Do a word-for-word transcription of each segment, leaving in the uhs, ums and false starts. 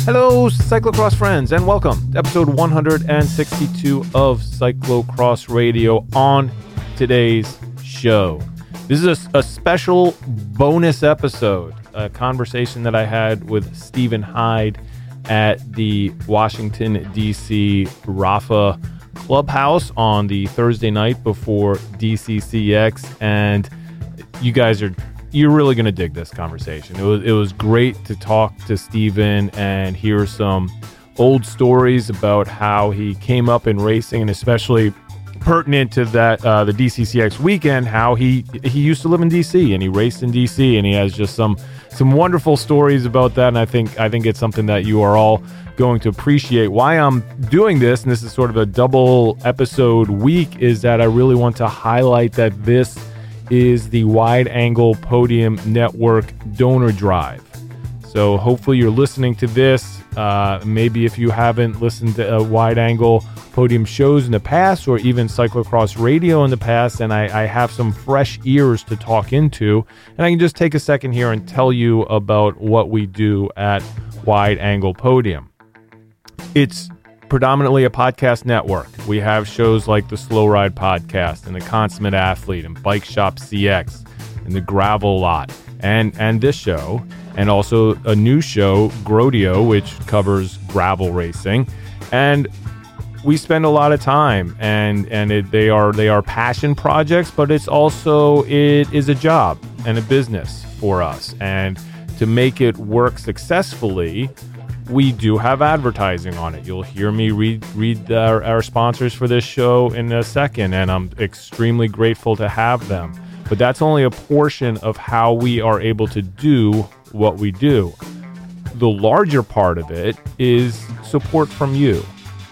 Hello, cyclocross friends, and welcome to episode one hundred sixty-two of Cyclocross Radio. On today's show, this is a, a special bonus episode, a conversation that I had with Stephen Hyde at the Washington, D C Rafa Clubhouse on the Thursday night before D C C X, and you guys are You're really going to dig this conversation. It was it was great to talk to Stephen and hear some old stories about how he came up in racing, and especially pertinent to that uh, the D C C X weekend, how he he used to live in D C and he raced in D C, and he has just some some wonderful stories about that. And I think I think it's something that you are all going to appreciate. Why I'm doing this, and this is sort of a double episode week, is that I really want to highlight that this is the Wide Angle Podium Network donor drive. So hopefully you're listening to this. Uh, maybe if you haven't listened to uh, Wide Angle Podium shows in the past, or even Cyclocross Radio in the past, and I, I have some fresh ears to talk into, and I can just take a second here and tell you about what we do at Wide Angle Podium. It's predominantly a podcast network. We have shows like the Slow Ride Podcast and the Consummate Athlete and Bike Shop C X and the Gravel Lot and and this show, and also a new show, Grodio, which covers gravel racing. And we spend a lot of time, and and it, they are they are passion projects, but it's also it is a job and a business for us. And to make it work successfully, we do have advertising on it. You'll hear me read read our, our sponsors for this show in a second, and I'm extremely grateful to have them. But that's only a portion of how we are able to do what we do. The larger part of it is support from you.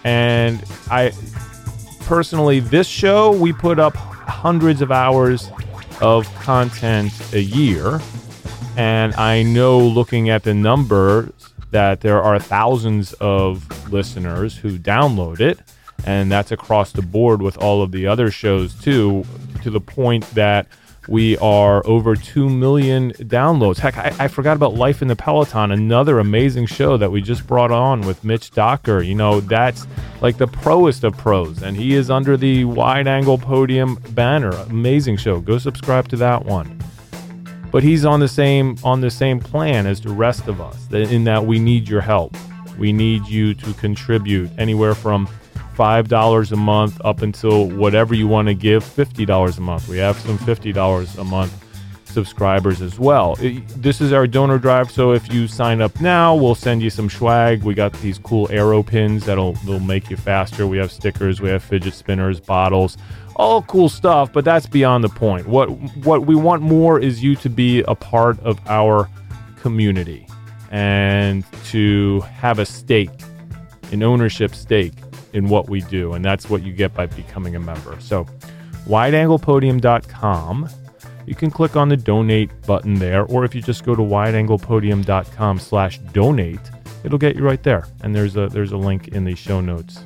And I personally, this show, we put up hundreds of hours of content a year. And I know, looking at the numbers, that there are thousands of listeners who download it, and that's across the board with all of the other shows too, to the point that we are over two million downloads. Heck, I, I forgot about Life in the Peloton, another amazing show that we just brought on with Mitch Docker. You know, that's like the proest of pros, and he is under the Wide Angle Podium banner. Amazing show. Go subscribe to that one. But he's on the same on the same plan as the rest of us, in that we need your help. We need you to contribute anywhere from five dollars a month up until whatever you want to give, fifty dollars a month. We have some fifty dollars a month subscribers as well. It, this is our donor drive, so if you sign up now, we'll send you some swag. We got these cool arrow pins that'll, that'll make you faster. We have stickers, we have fidget spinners, bottles, all cool stuff, but that's beyond the point. What what we want more is you to be a part of our community and to have a stake, an ownership stake in what we do, and that's what you get by becoming a member. So wide angle podium dot com, you can click on the donate button there, or if you just go to wide angle podium dot com slash donate, it'll get you right there, and there's a there's a link in the show notes.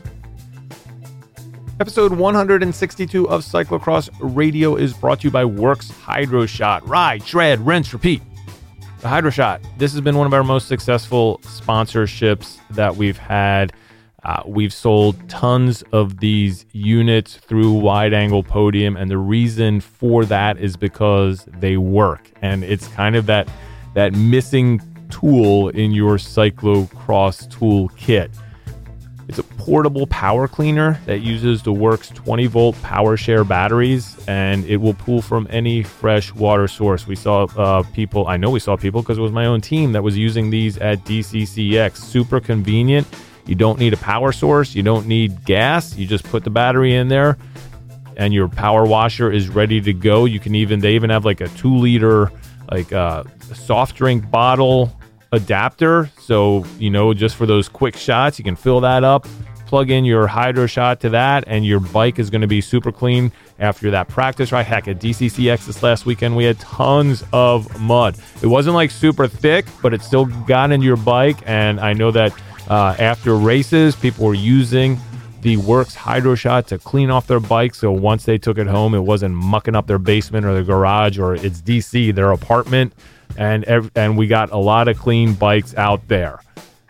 Episode one hundred sixty-two of Cyclocross Radio is brought to you by Works Hydro Shot. Ride, shred, rinse, repeat. The Hydro Shot. This has been one of our most successful sponsorships that we've had. Uh, we've sold tons of these units through Wide Angle Podium, and the reason for that is because they work. And it's kind of that that missing tool in your cyclocross tool kit. It's a portable power cleaner that uses the Works twenty volt power share batteries, and it will pull from any fresh water source. We saw uh, people, I know we saw people because it was my own team that was using these at D C C X. Super convenient. You don't need a power source. You don't need gas. You just put the battery in there and your power washer is ready to go. You can even, they even have like a two liter, like uh, soft drink bottle adapter. So, you know, just for those quick shots, you can fill that up, plug in your Hydro Shot to that, and your bike is going to be super clean after that practice ride. Heck, at D C C X this last weekend, we had tons of mud. It wasn't like super thick, but it still got into your bike. And I know that uh, after races, people were using the Works Hydro Shot to clean off their bike, so once they took it home, it wasn't mucking up their basement or their garage, or it's D C, their apartment, and ev- and we got a lot of clean bikes out there.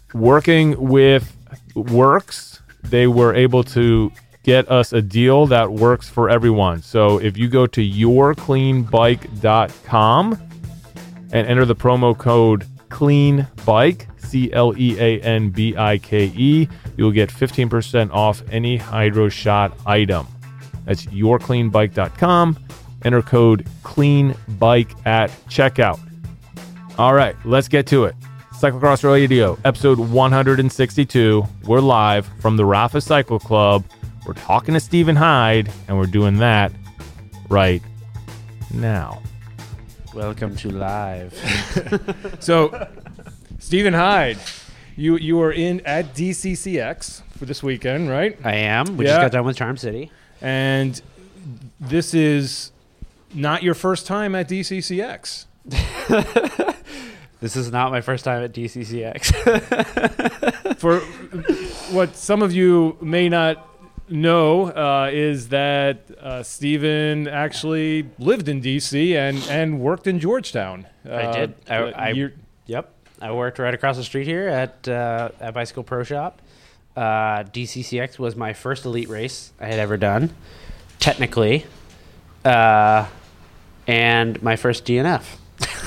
working with Works, they were able to get us a deal that works for everyone. So if you go to your clean bike dot com and enter the promo code CLEANBIKE, C L E A N B I K E, you'll get fifteen percent off any HydroShot item. That's your clean bike dot com. Enter code CLEANBIKE at checkout. All right, let's get to it. Cyclocross Radio, episode one hundred sixty-two. We're live from the Rafa Cycle Club. We're talking to Stephen Hyde, and we're doing that right now. Welcome to live. So, Stephen Hyde, you you were in at D C C X for this weekend, right? I am. We Yeah. just got done with Charm City. And this is not your first time at D C C X. This is not my first time at D C C X. For what some of you may not know uh, is that uh, Stephen actually lived in D C and, and worked in Georgetown. Uh, I did. I, I, you're- yep. I worked right across the street here at uh, at Bicycle Pro Shop. Uh, D C C X was my first elite race I had ever done, technically, uh, and my first D N F.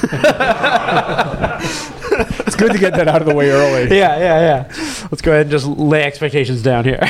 it's good to get that out of the way early. Yeah, yeah, yeah. Let's go ahead and just lay expectations down here.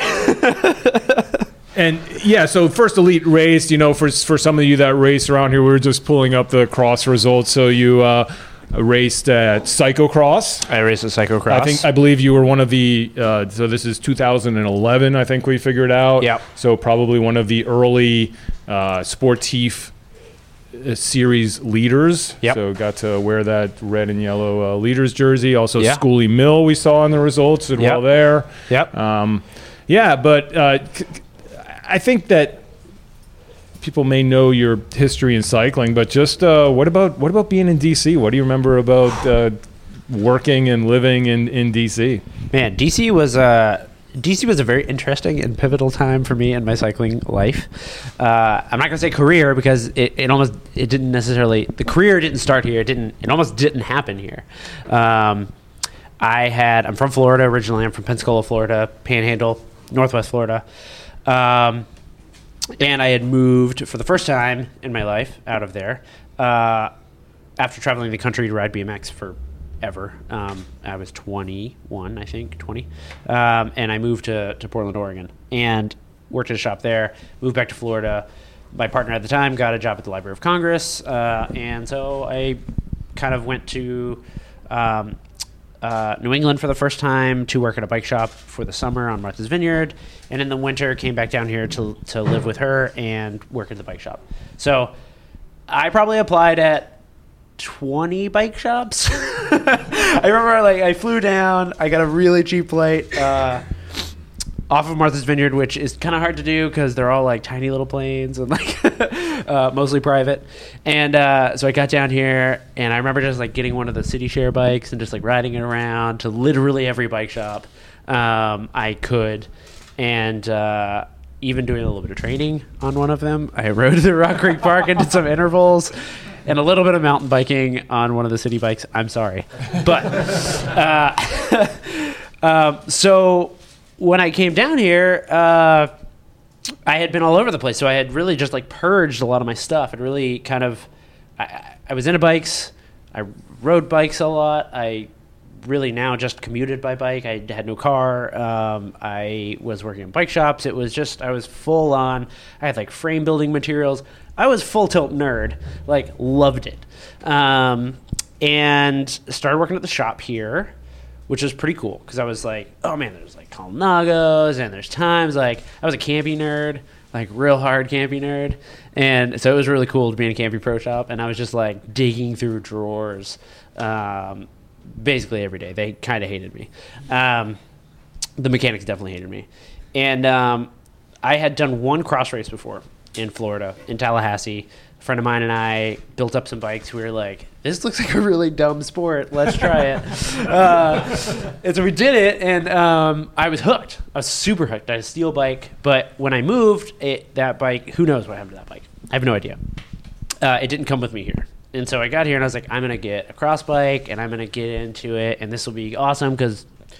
And yeah, so first elite race, you know, for for some of you that race around here, we were just pulling up the cross results. So you uh, raced at Cyclocross. I raced at Cyclocross. I think I believe you were one of the. Uh, so this is two thousand eleven. I think we figured out. Yep. So probably one of the early uh, Sportif uh, series leaders. Yep. So got to wear that red and yellow uh, leaders jersey. Also, Yeah. Schoolie Mill we saw in the results as Yep. well there. Yep. Um, yeah, but uh, c- I think that people may know your history in cycling, but just uh, what about what about being in D C? What do you remember about uh, working and living in, in D C? Man, D C was uh, D C was a very interesting and pivotal time for me in my cycling life. Uh, I'm not gonna say career because it, it almost it didn't necessarily the career didn't start here. It didn't it almost didn't happen here. Um, I had I'm from Florida originally. I'm from Pensacola, Florida, Panhandle, Northwest Florida. Um, and I had moved for the first time in my life out of there uh, after traveling the country to ride B M X forever. Um, I was twenty-one, I think, twenty. Um, and I moved to, to Portland, Oregon and worked at a shop there, moved back to Florida. My partner at the time got a job at the Library of Congress. Uh, and so I kind of went to um, Uh, New England for the first time to work at a bike shop for the summer on Martha's Vineyard, and in the winter came back down here to to live with her and work at the bike shop. So I probably applied at twenty bike shops. I remember like I flew down, I got a really cheap flight uh, off of Martha's Vineyard, which is kind of hard to do because they're all like tiny little planes and like uh, mostly private. And uh, so I got down here, and I remember just like getting one of the city share bikes and just like riding it around to literally every bike shop um, I could, and uh, even doing a little bit of training on one of them. I rode to Rock Creek Park and did some intervals. And a little bit of mountain biking on one of the city bikes. I'm sorry, but uh, um, so. When I came down here, uh, I had been all over the place. So I had really just like purged a lot of my stuff. I'd really kind of, I, I was into bikes. I rode bikes a lot. I really now just commuted by bike. I had no car. Um, I was working in bike shops. It was just, I was full on. I had like frame building materials. I was full tilt nerd, like loved it. Um, and started working at the shop here, which was pretty cool because I was like, oh man, there's like Colnagos and there's times like I was a campy nerd, like real hard campy nerd. And so it was really cool to be in a campy pro shop. And I was just like digging through drawers um, basically every day. They kind of hated me. Um, the mechanics definitely hated me. And um, I had done one cross race before in Florida, in Tallahassee. A friend of mine and I built up some bikes. We were like, this looks like a really dumb sport. Let's try it. uh, and so we did it, and um, I was hooked. I was super hooked. I had a steel bike, but when I moved, it, that bike, who knows what happened to that bike? I have no idea. Uh, it didn't come with me here. And so I got here, and I was like, I'm going to get a cross bike, and I'm going to get into it, and this will be awesome because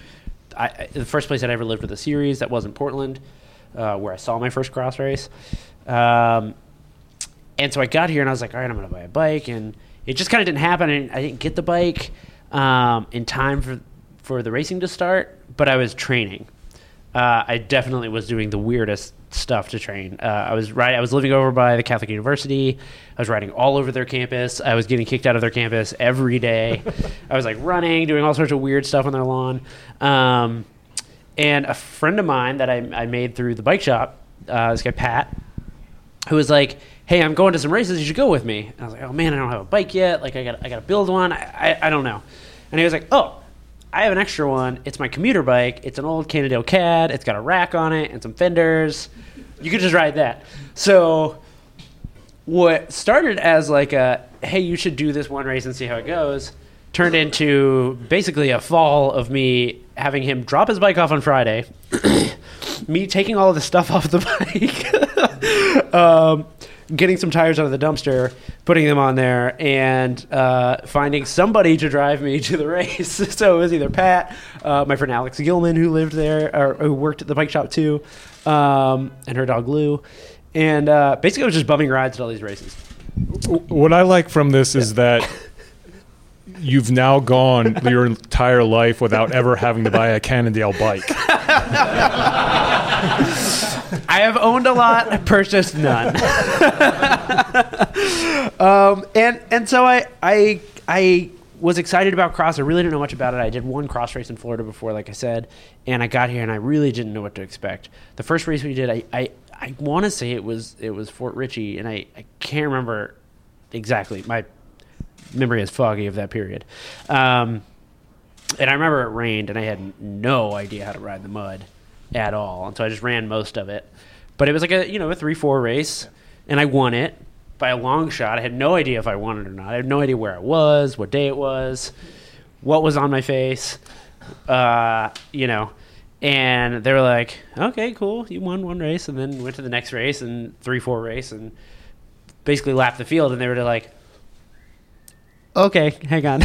I, the first place I'd ever lived with a series that wasn't Portland, uh, where I saw my first cross race. Um, and so I got here and I was like, all right, I'm going to buy a bike. And it just kind of didn't happen. And I didn't get the bike um, in time for, for the racing to start, but I was training. Uh, I definitely was doing the weirdest stuff to train. Uh, I was right. I was living over by the Catholic University. I was riding all over their campus. I was getting kicked out of their campus every day. I was like running, doing all sorts of weird stuff on their lawn. Um, and a friend of mine that I, I made through the bike shop, uh, this guy Pat, who was like, "Hey, I'm going to some races. You should go with me." And I was like, "Oh man, I don't have a bike yet. Like I got I got to build one. I, I I don't know." And he was like, "Oh, I have an extra one. It's my commuter bike. It's an old Cannondale C A D. It's got a rack on it and some fenders. You could just ride that." So what started as like a, hey, you should do this one race and see how it goes, turned into basically a fall of me having him drop his bike off on Friday, me taking all of the stuff off the bike, um, getting some tires out of the dumpster, putting them on there, and uh, finding somebody to drive me to the race. So it was either Pat, uh, my friend Alex Gilman, who lived there, or who worked at the bike shop too, um, and her dog Lou. And uh, basically, I was just bumming rides at all these races. What I like from this is that you've now gone your entire life without ever having to buy a Cannondale bike. I have owned a lot, purchased none. um, and and so I I I was excited about cross. I really didn't know much about it. I did one cross race in Florida before, like I said, and I got here and I really didn't know what to expect. The first race we did, I I, I want to say it was it was Fort Ritchie, and I, I can't remember exactly. My memory is foggy of that period. Um, and I remember it rained, and I had no idea how to ride the mud at all, and so I just ran most of it. But it was like a you know a three four race, and I won it by a long shot. I had no idea if I won it or not. I had no idea where I was, what day it was, what was on my face, uh, you know. And they were like, "Okay, cool, you won one race," and then went to the next race and three four race and basically lapped the field. And they were like, "Okay, hang on,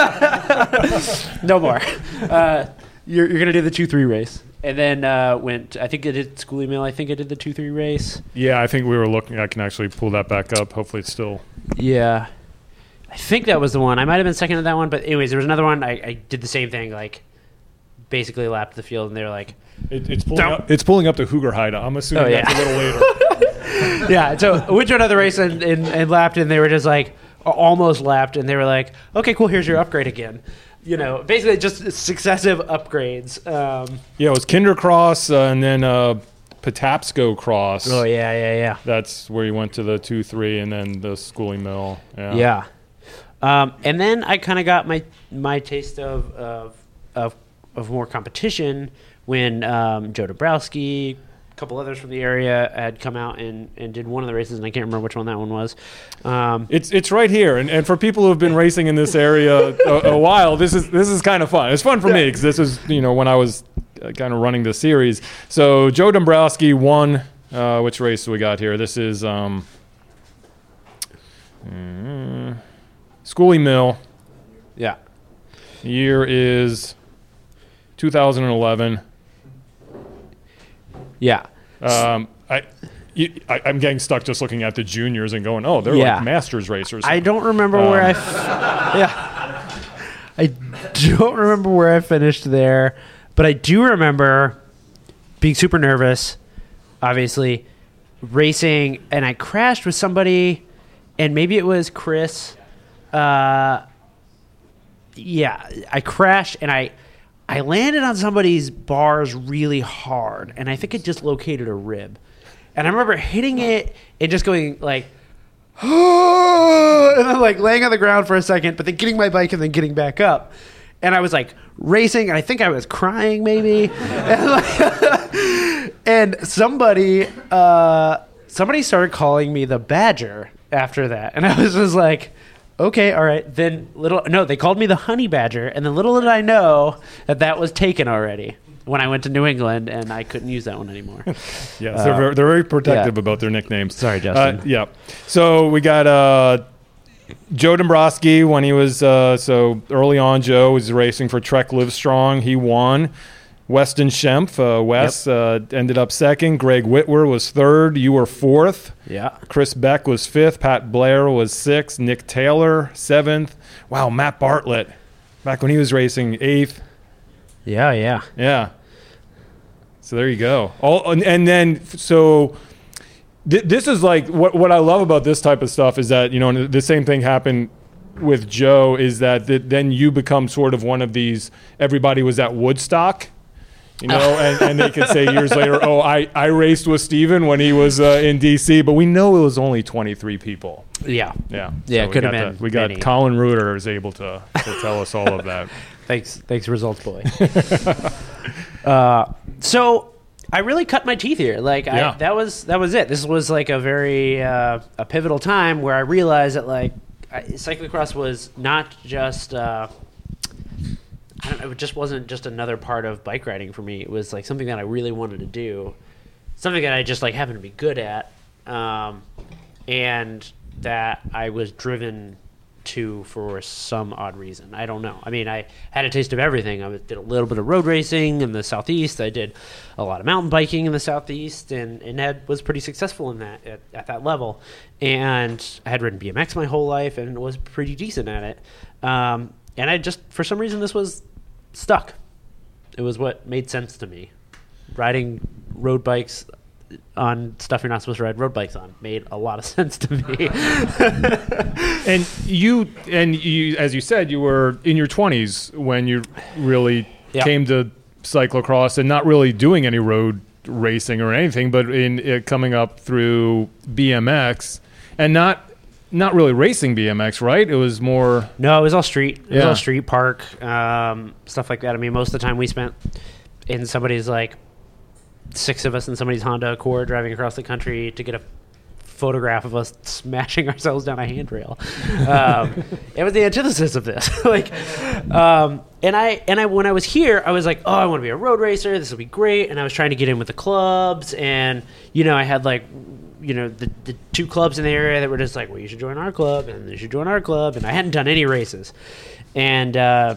no more. Uh, you're you're gonna do the two three race." And then uh, went, I think I did Schoolie Mill. I think I did the two three race. Yeah, I think we were looking. I can actually pull that back up. Hopefully it's still. Yeah. I think that was the one. I might have been second at that one. But anyways, there was another one. I, I did the same thing, like basically lapped the field. And they were like. It, it's, pulling up, it's pulling up to Hoogerheide. I'm assuming oh, yeah. that's a little later. Yeah. So went to another race and, and, and lapped. And they were just like, almost lapped. And they were like, okay, cool. Here's your upgrade again. You know, basically just successive upgrades. Um, yeah, it was Kindercross uh, and then uh, Patapsco Cross. Oh, yeah, yeah, yeah. That's where you went to the two three and then the Schoolie Mill. Yeah. Yeah. Um, and then I kind of got my my taste of, of of of more competition when um, Joe Dabrowski, a couple others from the area had come out and, and did one of the races, and I can't remember which one that one was. Um, it's it's right here, and, and for people who have been racing in this area a, a while, this is this is kind of fun. It's fun for me because this is you know when I was kind of running the series. So Joe Dombrowski won. Uh, which race do we got here? This is um, uh, Schoolie Mill. yeah. Year is two thousand eleven. Yeah. Um, I, you, I, I'm getting stuck just looking at the juniors and going, oh, they're Yeah. like masters racers. I don't remember Um, where I. F- yeah. I don't remember where I finished there, but I do remember being super nervous, obviously, racing, and I crashed with somebody, and maybe it was Chris. Uh, yeah, I crashed, and I. I landed on somebody's bars really hard, and I think it dislocated a rib. And I remember hitting it and just going like, and then like laying on the ground for a second, but then getting my bike and then getting back up. And I was like racing, and I think I was crying maybe. and, like, and somebody, uh, somebody started calling me the Badger after that, and I was just like. Okay, all right. Then little no, they called me the Honey Badger, and then little did I know that that was taken already when I went to New England, and I couldn't use that one anymore. Yes, Uh, they're very, they're very protective yeah. about their nicknames. Sorry, Justin. Uh, yeah. So we got uh, Joe Dombrowski when he was uh, so early on. Joe was racing for Trek Livestrong. He won. Weston Schempf, uh, Wes, yep. uh, ended up second. Greg Whitwer was third. You were fourth. Yeah. Chris Beck was fifth. Pat Blair was sixth. Nick Taylor, seventh. Wow, Matt Bartlett, back when he was racing, eighth. Yeah, yeah. Yeah. So there you go. All and, and then so th- this is like what what I love about this type of stuff is that, you know, and the same thing happened with Joe, is that th- then you become sort of one of these, everybody was at Woodstock. You know, and, and they could say years later, oh, I, I raced with Steven when he was uh, in D C, but we know it was only twenty-three people. Yeah. Yeah. Yeah, so it could have been the, We got many. Colin Reuter is able to, to tell us all of that. Thanks, thanks, results boy. uh, so I really cut my teeth here. Like I, Yeah. that was that was it. This was like a very uh, a pivotal time where I realized that like I, cyclocross was not just. Uh, I don't know, it just wasn't just another part of bike riding for me. It was like something that I really wanted to do, something that I just like happened to be good at, um, and that I was driven to for some odd reason. I don't know. I mean, I had a taste of everything. I did a little bit of road racing in the Southeast. I did a lot of mountain biking in the Southeast, and, and had, was pretty successful in that at, at that level. And I had ridden B M X my whole life and was pretty decent at it. Um, and I just, for some reason, this was stuck. It was what made sense to me. Riding road bikes on stuff you're not supposed to ride road bikes on made a lot of sense to me. And you, and you, as you said, you were in your twenties when you really Yeah. came to cyclocross, and not really doing any road racing or anything, but in it coming up through B M X, and not not really racing B M X, right? It was more. No, it was all street. It was Yeah. all street park, um, stuff like that. I mean, most of the time we spent in somebody's like six of us in somebody's Honda Accord driving across the country to get a photograph of us smashing ourselves down a handrail. Um, it was the antithesis of this. like, um, and I and I when I was here, I was like, oh, I want to be a road racer. This will be great. And I was trying to get in with the clubs, and you know, I had like. You know, the, the two clubs in the area that were just like, well, you should join our club, and you should join our club. And I hadn't done any races. And uh,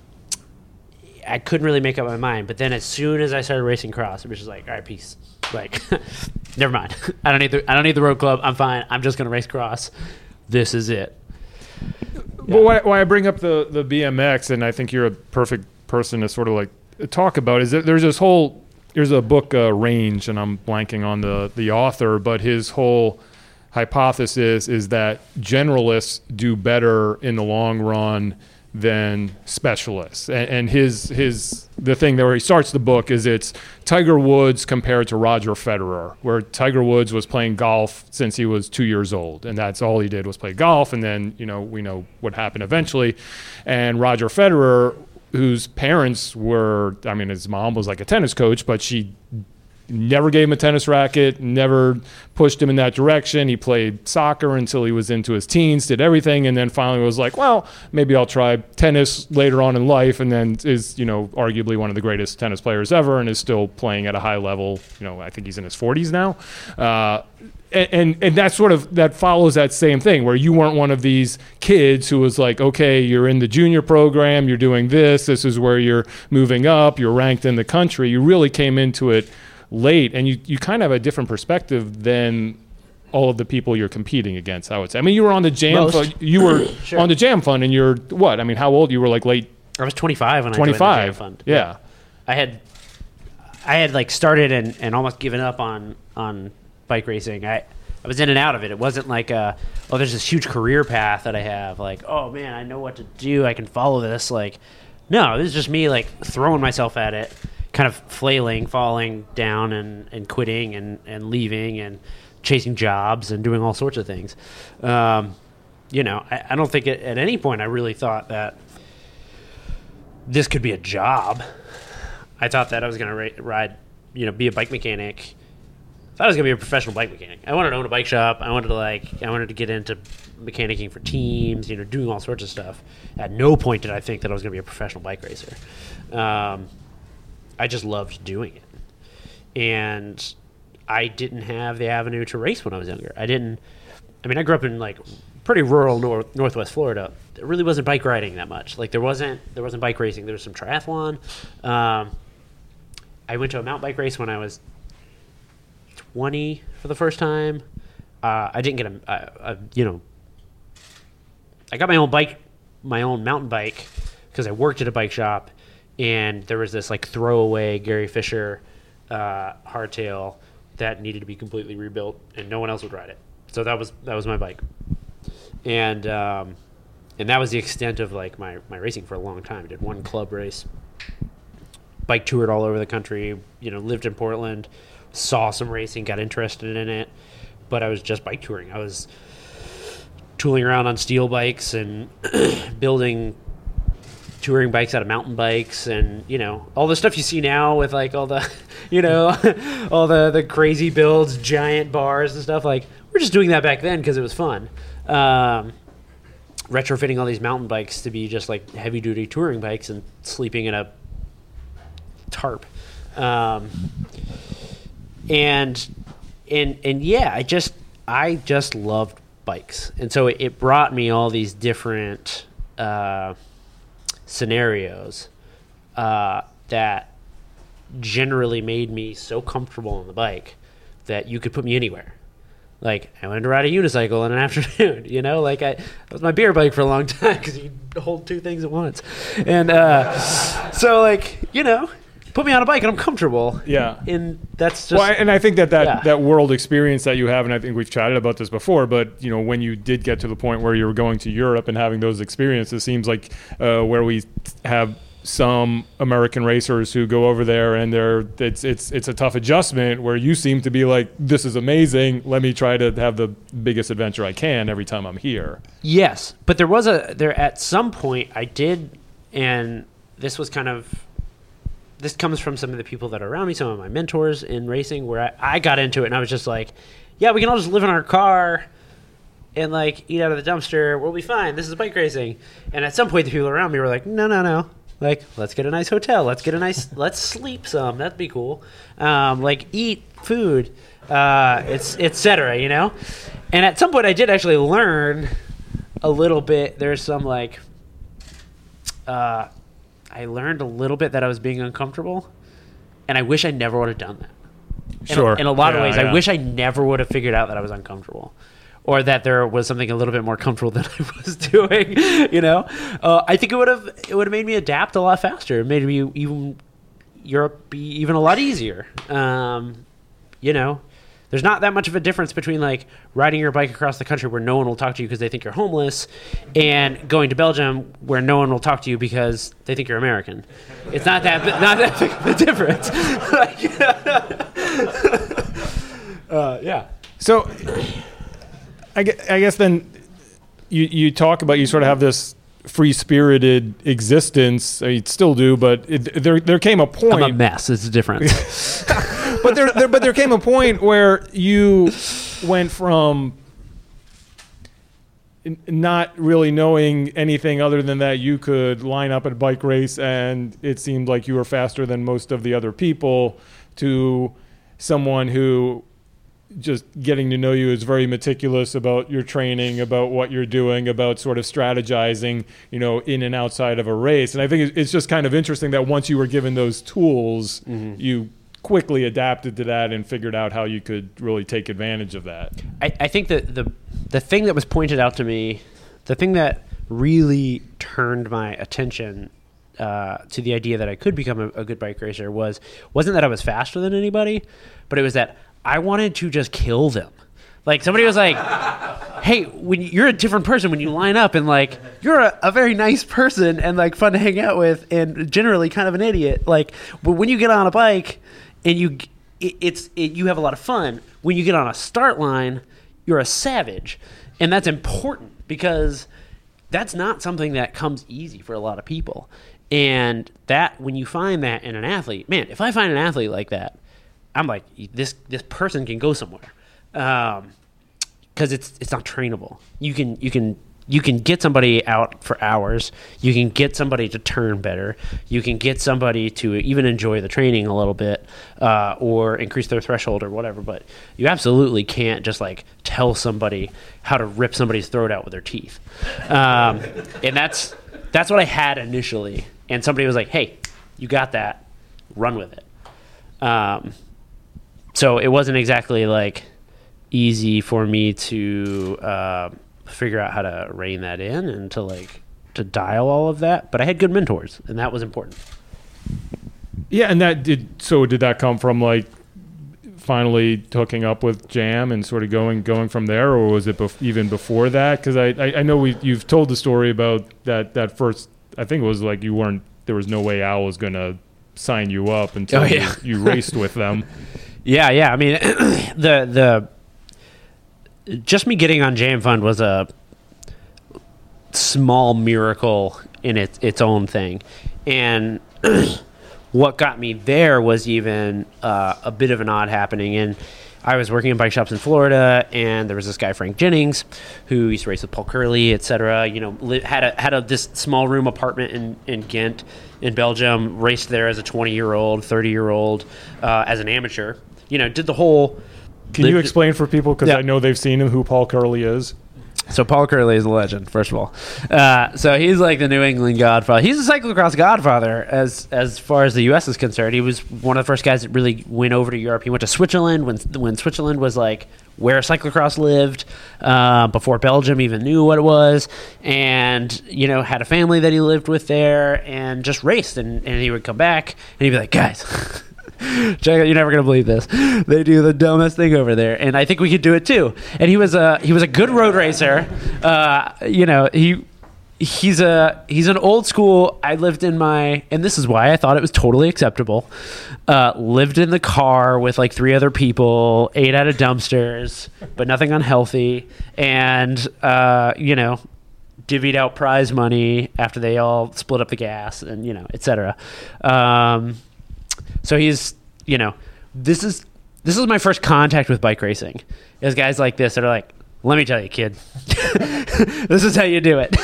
I couldn't really make up my mind. But then as soon as I started racing cross, it was just like, all right, peace. Like, never mind. I don't need the I don't need the road club. I'm fine. I'm just going to race cross. This is it. Well, why, why I bring up the, the B M X, and I think you're a perfect person to sort of like talk about, is that there's this whole... There's a book, uh, Range, and I'm blanking on the, the author, but his whole hypothesis is that generalists do better in the long run than specialists. And, and his his the thing that where he starts the book is it's Tiger Woods compared to Roger Federer, where Tiger Woods was playing golf since he was two years old, and that's all he did was play golf. And then, you know, we know what happened eventually. And Roger Federer, whose parents were, I mean, his mom was like a tennis coach, but she never gave him a tennis racket, never pushed him in that direction. He played soccer until he was into his teens, did everything, and then finally was like, well, maybe I'll try tennis later on in life, and then is, you know, arguably one of the greatest tennis players ever and is still playing at a high level. You know, I think he's in his forties now. Uh, And, and and that sort of that follows that same thing where you weren't one of these kids who was like, okay, you're in the junior program, you're doing this, this is where you're moving up, you're ranked in the country. You really came into it late, and you, you kind of have a different perspective than all of the people you're competing against, I would say. I mean, you were on the Jam Fund, you were Sure. on the Jam Fund, and you're what? I mean, how old? You were like late I was twenty-five when twenty-five. I joined the Jam Fund. Yeah. I had I had like started and, and almost given up on on bike racing. I I was in and out of it. It wasn't like uh oh, there's this huge career path that I have. Like, oh man, I know what to do. I can follow this. Like, no, this is just me like throwing myself at it, kind of flailing, falling down, and, and quitting and, and leaving and chasing jobs and doing all sorts of things. Um, you know, I, I don't think it, at any point I really thought that this could be a job. I thought that I was going to ra- ride, you know, be a bike mechanic. I thought I was going to be a professional bike mechanic. I wanted to own a bike shop. I wanted to like, I wanted to get into mechanicking for teams, you know, doing all sorts of stuff. At no point did I think that I was going to be a professional bike racer. Um, I just loved doing it. And I didn't have the avenue to race when I was younger. I didn't, I mean, I grew up in like pretty rural north, Northwest Florida. There really wasn't bike riding that much. Like there wasn't, there wasn't bike racing. There was some triathlon. Um, I went to a mountain bike race when I was twenty for the first time. Uh, I didn't get a, a, a, you know, I got my own bike, my own mountain bike, because I worked at a bike shop, and there was this like throwaway Gary Fisher uh, hardtail that needed to be completely rebuilt, and no one else would ride it. So that was that was my bike, and um, and that was the extent of like my, my racing for a long time. I did one club race, bike toured all over the country. You know, lived in Portland, saw some racing, got interested in it, but I was just bike touring. I was tooling around on steel bikes and building touring bikes out of mountain bikes, and you know all the stuff you see now with like all the you know all the the crazy builds, giant bars and stuff. Like we're just doing that back then because it was fun, um, retrofitting all these mountain bikes to be just like heavy duty touring bikes and sleeping in a tarp, um, and and and yeah I just I just loved bikes, and so it, it brought me all these different uh, scenarios uh, that generally made me so comfortable on the bike that you could put me anywhere. Like I wanted to ride a unicycle in an afternoon, you know, like I that was my beer bike for a long time because you hold two things at once, and uh, so like you know. Put me on a bike and I'm comfortable. Yeah. And that's just... Well, and I think that that, yeah. that world experience that you have, and I think we've chatted about this before, but, you know, when you did get to the point where you were going to Europe and having those experiences, seems like uh, where we have some American racers who go over there and they're it's it's it's a tough adjustment, where you seem to be like, this is amazing, let me try to have the biggest adventure I can every time I'm here. Yes. But there was a... There at some point I did, and this was kind of... This comes from some of the people that are around me, some of my mentors in racing, where I, I got into it and I was just like, yeah, we can all just live in our car and like eat out of the dumpster. We'll be fine. This is bike racing. And at some point, the people around me were like, no, no, no. Like, let's get a nice hotel. Let's get a nice, let's sleep some. That'd be cool. Um, like eat food, uh, it's, et cetera, you know? And at some point I did actually learn a little bit. There's some like, uh, I learned a little bit that I was being uncomfortable, and I wish I never would have done that. In Sure. A, in a lot Yeah, of ways, yeah. I wish I never would have figured out that I was uncomfortable, or that there was something a little bit more comfortable than I was doing. You know, uh, I think it would have it would have made me adapt a lot faster. It made me even Europe be even a lot easier. Um, you know. There's not that much of a difference between like riding your bike across the country where no one will talk to you because they think you're homeless, and going to Belgium where no one will talk to you because they think you're American. It's not that not that big of a difference. uh, yeah. So I guess, I guess then you, you talk about, you sort of have this free-spirited existence. I mean, you still do, but it, there there came a point. I'm a mess. It's a difference. but there, there, but there came a point where you went from n- not really knowing anything other than that you could line up at a bike race and it seemed like you were faster than most of the other people, to someone who just getting to know you is very meticulous about your training, about what you're doing, about sort of strategizing, you know, in and outside of a race. And I think it's just kind of interesting that once you were given those tools, mm-hmm. you quickly adapted to that and figured out how you could really take advantage of that. I, I think that the the thing that was pointed out to me, the thing that really turned my attention uh, to the idea that I could become a, a good bike racer was wasn't that I was faster than anybody, but it was that I wanted to just kill them. Like somebody was like, hey, when you're a different person when you line up, and like you're a, a very nice person and like fun to hang out with and generally kind of an idiot. Like, but when you get on a bike and you it, it's it, you have a lot of fun. When you get on a start line, you're a savage, and that's important because that's not something that comes easy for a lot of people. And that when you find that in an athlete, man, if I find an athlete like that, I'm like, this this person can go somewhere, um, because it's it's not trainable. You can you can you can get somebody out for hours. You can get somebody to turn better. You can get somebody to even enjoy the training a little bit, uh, or increase their threshold or whatever. But you absolutely can't just like tell somebody how to rip somebody's throat out with their teeth. Um, and that's that's what I had initially. And somebody was like, "Hey, you got that. Run with it." Um, so it wasn't exactly like easy for me to uh, figure out how to rein that in and to like to dial all of that. But I had good mentors, and that was important. Yeah, and that did. So did that come from like finally hooking up with Jam and sort of going going from there, or was it bef- even before that? Because I, I I know we you've told the story about that that first. I think it was like you weren't. There was no way Al was gonna sign you up until Oh, yeah. you, you raced with them. Yeah, yeah. I mean, the the just me getting on Jam Fund was a small miracle in its its own thing, and what got me there was even uh, a bit of an odd happening. And I was working in bike shops in Florida, and there was this guy Frank Jennings who used to race with Paul Curley, et cetera. You know, li- had a had a this small room apartment in in Ghent, in Belgium. Raced there as a twenty year old, thirty year old, uh, as an amateur. You know, did the whole. Can the, you explain for people, because yeah. I know they've seen him, who Paul Curley is? So Paul Curley is a legend, first of all. Uh, so he's like the New England godfather. He's a cyclocross godfather as as far as the U S is concerned. He was one of the first guys that really went over to Europe. He went to Switzerland when when Switzerland was like where cyclocross lived, uh, before Belgium even knew what it was, and you know had a family that he lived with there, and just raced. And, and he would come back and he'd be like, guys. Check out, you're never gonna believe this. They do the dumbest thing over there, and I think we could do it too. And he was a he was a good road racer. Uh, you know, he he's a he's an old school. I lived in my, and this is why I thought it was totally acceptable. Uh, lived in the car with like three other people, ate out of dumpsters, but nothing unhealthy, and uh, you know, divvied out prize money after they all split up the gas, and you know, et cetera. Um, So he's, you know, this is this is my first contact with bike racing. There's guys like this that are like, let me tell you, kid, this is how you do it.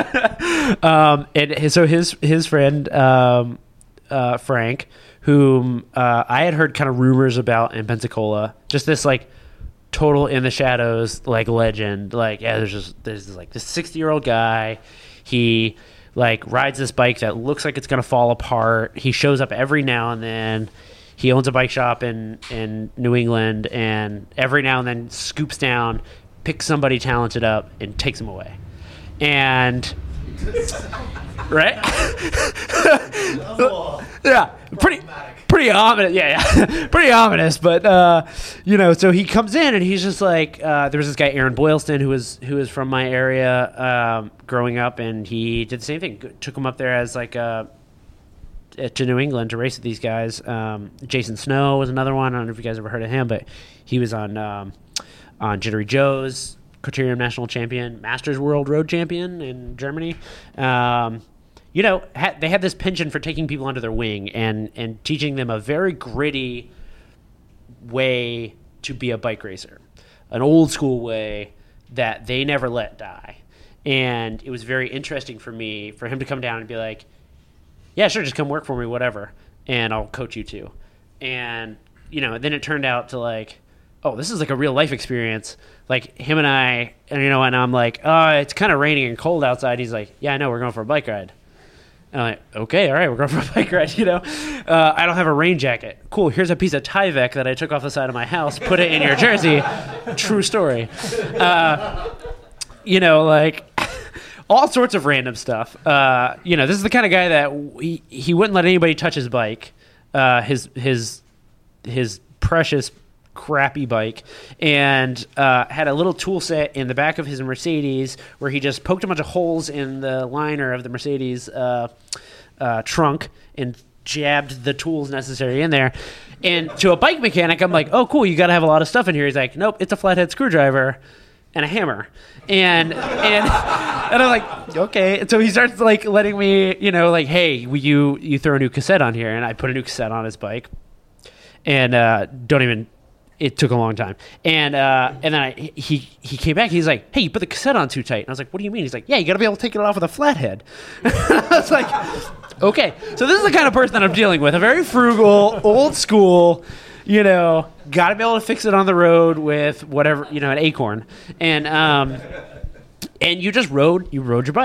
um, and his, so his his friend um, uh, Frank, whom uh, I had heard kind of rumors about in Pensacola, just this like total in the shadows like legend. Like, yeah, there's just there's like this sixty year old guy. He like rides this bike that looks like it's going to fall apart. He shows up every now and then. He owns a bike shop in, in New England, and every now and then scoops down, picks somebody talented up, and takes them away. And right? Yeah, pretty pretty ominous. Yeah, yeah. Pretty ominous. But uh, you know, so he comes in and he's just like, uh, there was this guy Aaron Boylston who was who was from my area um, growing up, and he did the same thing. Took him up there as like a. to New England to race with these guys. Um, Jason Snow was another one. I don't know if you guys ever heard of him, but he was on um, on Jittery Joe's, Criterium National Champion, Masters World Road Champion in Germany. Um, you know, ha- they have this penchant for taking people under their wing and, and teaching them a very gritty way to be a bike racer, an old school way that they never let die. And it was very interesting for me, for him to come down and be like, yeah, sure, just come work for me, whatever, and I'll coach you too. And, you know, then it turned out to like, oh, this is like a real life experience. Like him and I, and you know, and I'm like, oh, it's kind of raining and cold outside. He's like, yeah, I know, we're going for a bike ride. And I'm like, okay, all right, we're going for a bike ride, you know. Uh, I don't have a rain jacket. Cool, here's a piece of Tyvek that I took off the side of my house, put it in your jersey. True story. Uh, you know, like... all sorts of random stuff. Uh, you know, this is the kind of guy that he, he wouldn't let anybody touch his bike, uh, his his his precious crappy bike, and uh, had a little tool set in the back of his Mercedes where he just poked a bunch of holes in the liner of the Mercedes uh, uh, trunk and jabbed the tools necessary in there. And to a bike mechanic, I'm like, oh, cool, you got to have a lot of stuff in here. He's like, nope, it's a flathead screwdriver and a hammer. And and and I'm like, okay. And so he starts like letting me, you know, like, hey, will you you throw a new cassette on here? And I put a new cassette on his bike. And uh, don't even. It took a long time. And uh, and then I, he he came back. He's like, hey, you put the cassette on too tight. And I was like, what do you mean? He's like, yeah, you got to be able to take it off with a flathead. I was like, okay. So this is the kind of person that I'm dealing with. A very frugal, old school. You know, got to be able to fix it on the road with whatever, you know, an Acorn. And um, and you just rode, you rode your bike.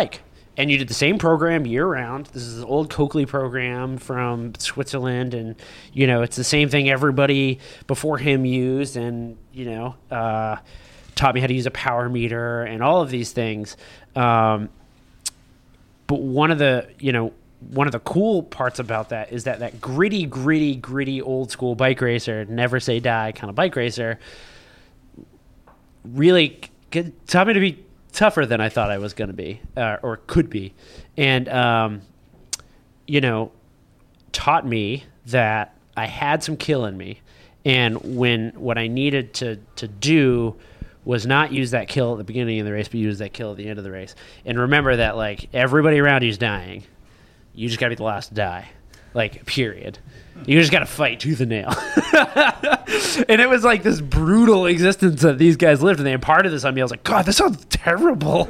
and you did the same program year round. This is the old Coakley program from Switzerland, and you know it's the same thing everybody before him used, and you know uh, taught me how to use a power meter and all of these things. Um, but one of the you know one of the cool parts about that is that that gritty, gritty, gritty old school bike racer, never say die kind of bike racer, really taught me to be tougher than I thought I was going to be, uh, or could be. And, um, you know, taught me that I had some kill in me. And when what I needed to, to do was not use that kill at the beginning of the race, but use that kill at the end of the race. And remember that, like, everybody around you is dying. You just got to be the last to die. Like, period. You just got to fight tooth and nail. And it was like this brutal existence that these guys lived, and they imparted this on me. I was like, God, this sounds terrible.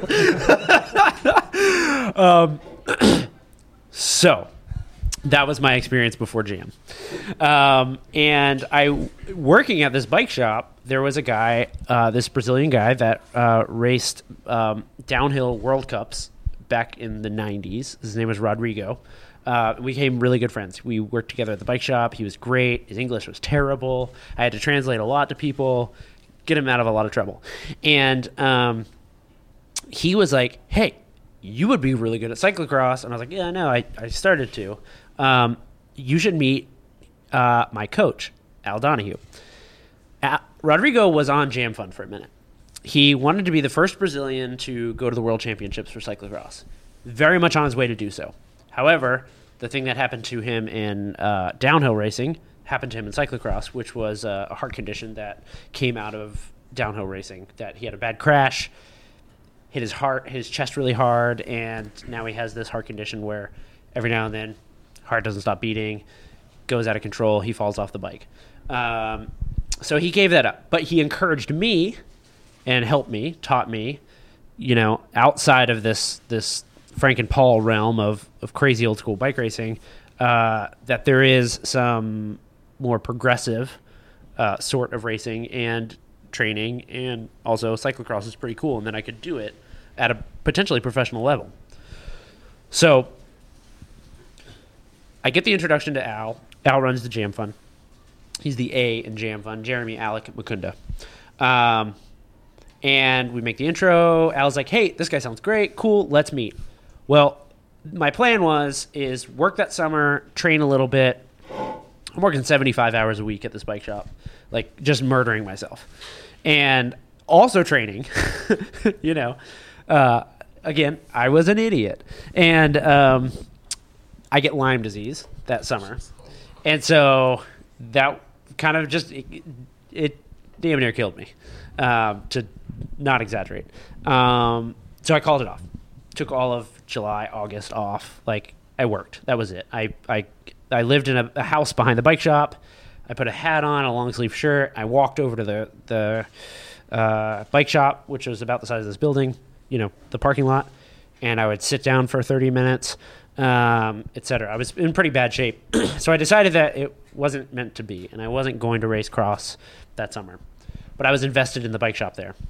um, so that was my experience before Jam. Um, and I, working at this bike shop, there was a guy, uh, this Brazilian guy that uh, raced um, downhill World Cups back in the nineties. His name was Rodrigo. Uh, we became really good friends. We worked together at the bike shop. He was great. His English was terrible. I had to translate a lot to people, get him out of a lot of trouble. And um, he was like, hey, you would be really good at cyclocross. And I was like, yeah, no, I, I started to. Um, you should meet uh, my coach, Al Donahue. Uh, Rodrigo was on Jam Fun for a minute. He wanted to be the first Brazilian to go to the World Championships for cyclocross. Very much on his way to do so. However, the thing that happened to him in uh, downhill racing happened to him in cyclocross, which was uh, a heart condition that came out of downhill racing. That he had a bad crash, hit his heart, his chest really hard, and now he has this heart condition where every now and then, heart doesn't stop beating, goes out of control, he falls off the bike. Um, so he gave that up, but he encouraged me and helped me, taught me, you know, outside of this this. Frank and Paul realm of, of crazy old school bike racing, uh, that there is some more progressive uh, sort of racing and training, and also cyclocross is pretty cool, and then I could do it at a potentially professional level. So I get the introduction to Al. Al runs the Jam Fun. He's the A in Jam Fun, Jeremy Alec Mukunda. Um, and we make the intro. Al's like, hey, this guy sounds great. Cool, let's meet. Well, my plan was is work that summer, train a little bit. I'm working seventy-five hours a week at this bike shop, like just murdering myself. And also training, you know. Uh, again, I was an idiot. And um, I get Lyme disease that summer. And so that kind of just, it, it damn near killed me, uh, to not exaggerate. Um, so I called it off. Took all of July, August off. Like, I worked. That was it. I I, I lived in a, a house behind the bike shop. I put a hat on, a long sleeve shirt. I walked over to the the uh, bike shop, which was about the size of this building, you know, the parking lot, and I would sit down for thirty minutes, um, et cetera. I was in pretty bad shape. So I decided that it wasn't meant to be, and I wasn't going to race cross that summer. But I was invested in the bike shop there.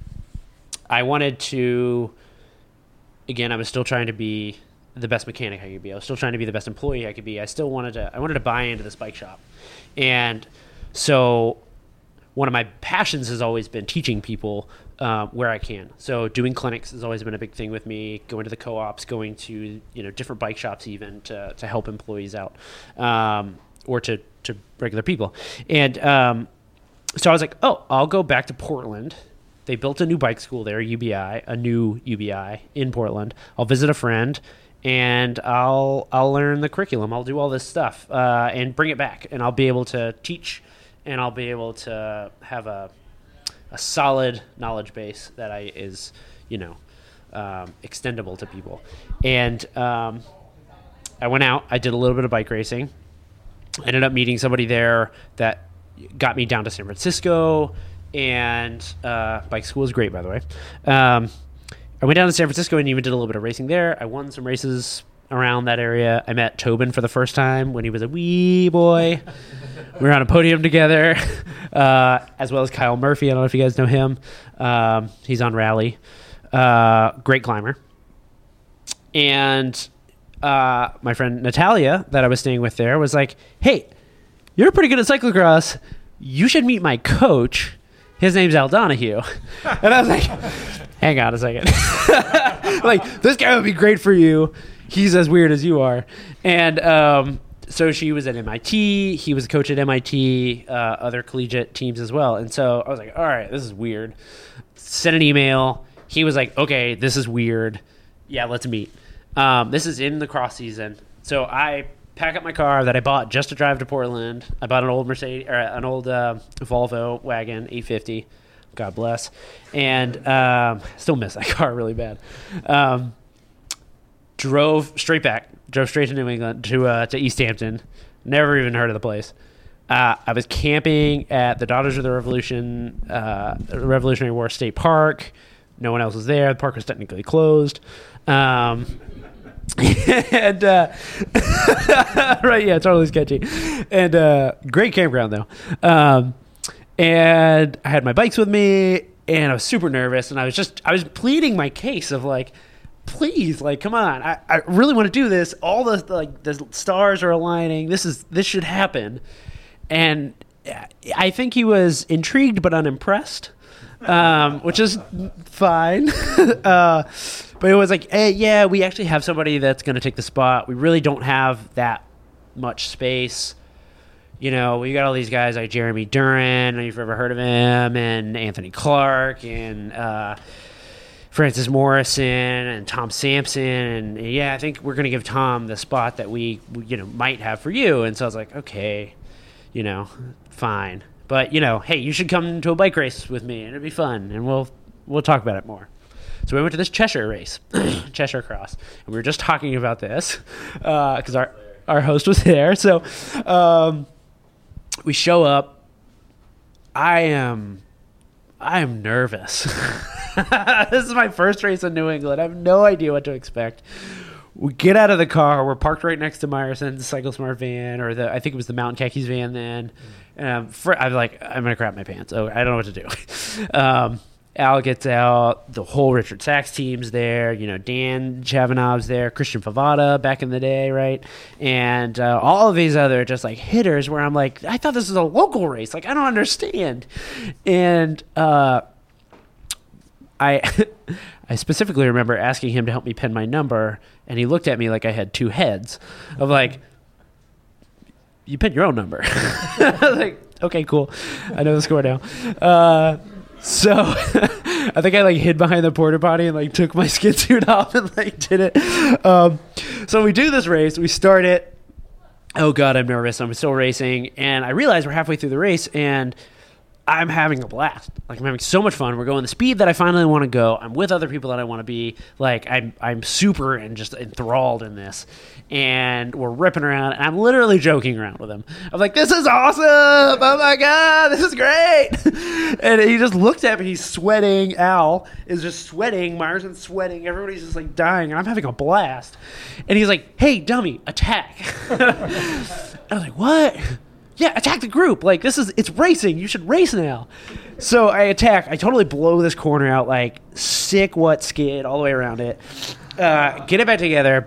I wanted to... Again, I was still trying to be the best mechanic I could be. I was still trying to be the best employee I could be. I still wanted to, I wanted to buy into this bike shop. And so one of my passions has always been teaching people uh, where I can. So doing clinics has always been a big thing with me, going to the co-ops, going to, you know, different bike shops even to, to help employees out, um, or to, to regular people. And um, so I was like, oh, I'll go back to Portland. They built a new bike school there, U B I, a new U B I in Portland. I'll visit a friend, and I'll I'll learn the curriculum. I'll do all this stuff uh, and bring it back, and I'll be able to teach, and I'll be able to have a a solid knowledge base that I is you know um, extendable to people. And um, I went out. I did a little bit of bike racing. I ended up meeting somebody there that got me down to San Francisco. And uh, bike school is great, by the way. Um, I went down to San Francisco and even did a little bit of racing there. I won some races around that area. I met Tobin for the first time when he was a wee boy. We were on a podium together, uh, as well as Kyle Murphy. I don't know if you guys know him. Um, he's on Rally. Uh, great climber. and uh, my friend Natalia that I was staying with there was like, "Hey, you're pretty good at cyclocross. You should meet my coach. His name's Al Donahue." And I was like, "Hang on a second. Like, this guy would be great for you. He's as weird as you are." And um, so she was at M I T. He was a coach at M I T, uh, other collegiate teams as well. And so I was like, all right, this is weird. Sent an email. He was like, okay, this is weird. Yeah, let's meet. Um, this is in the cross season. So I pack up my car that I bought just to drive to Portland. I bought an old Mercedes, or an old uh, Volvo wagon, eight fifty. God bless. And um, still miss that car really bad. Um, drove straight back. Drove straight to New England, to uh, to East Hampton. Never even heard of the place. Uh, I was camping at the Daughters of the Revolution, uh, Revolutionary War State Park. No one else was there. The park was technically closed. Um, and uh, right, yeah, totally sketchy. And uh, great campground though. Um, and I had my bikes with me, and I was super nervous. And I was just, I was pleading my case of like, please, like, come on, I, I really want to do this. All the like the stars are aligning. This is this should happen. And I think he was intrigued but unimpressed, um, which is fine. uh, but it was like, hey, yeah, we actually have somebody that's going to take the spot. We really don't have that much space. You know, we got all these guys like Jeremy Duran, I don't know if you've ever heard of him, and Anthony Clark, and uh, Francis Morrison, and Tom Sampson. And yeah, I think we're going to give Tom the spot that we, you know, might have for you. And so I was like, okay, you know, fine. But, you know, hey, you should come to a bike race with me, and it'd be fun, and we'll we'll talk about it more. So we went to this Cheshire race, Cheshire Cross, and we were just talking about this because uh, our, our host was there. So um, we show up. I am, I am nervous. This is my first race in New England. I have no idea what to expect. We get out of the car. We're parked right next to Myerson's CycleSmart van, or the I think it was the Mountain Khakis van then. Um, for, I'm like, I'm going to crap my pants. Oh, I don't know what to do. um, Al gets out. The whole Richard Sachs team's there. You know, Dan Chavanov's there. Christian Favada back in the day, right? And uh, all of these other just like hitters where I'm like, I thought this was a local race. Like, I don't understand. And uh, I I specifically remember asking him to help me pin my number, and he looked at me like I had two heads of like, you pin your own number. I was like, okay, cool. I know the score now. Uh, so I think I like hid behind the porta potty and like took my skid suit off and like did it. Um, so we do this race. We start it. Oh God, I'm nervous. I'm still racing. And I realize we're halfway through the race, and I'm having a blast. Like, I'm having so much fun. We're going the speed that I finally want to go. I'm with other people that I want to be. Like, I'm I'm super and just enthralled in this. And we're ripping around, and I'm literally joking around with him. I'm like, this is awesome. Oh, my God. This is great. And he just looked at me. He's sweating. Al is just sweating. Myerson's sweating. Everybody's just, like, dying, and I'm having a blast. And he's like, hey, dummy, attack. I was like, what? Yeah, attack the group. Like, this is, it's racing. You should race now. So I attack. I totally blow this corner out, like, sick what skid all the way around it. Uh, get it back together.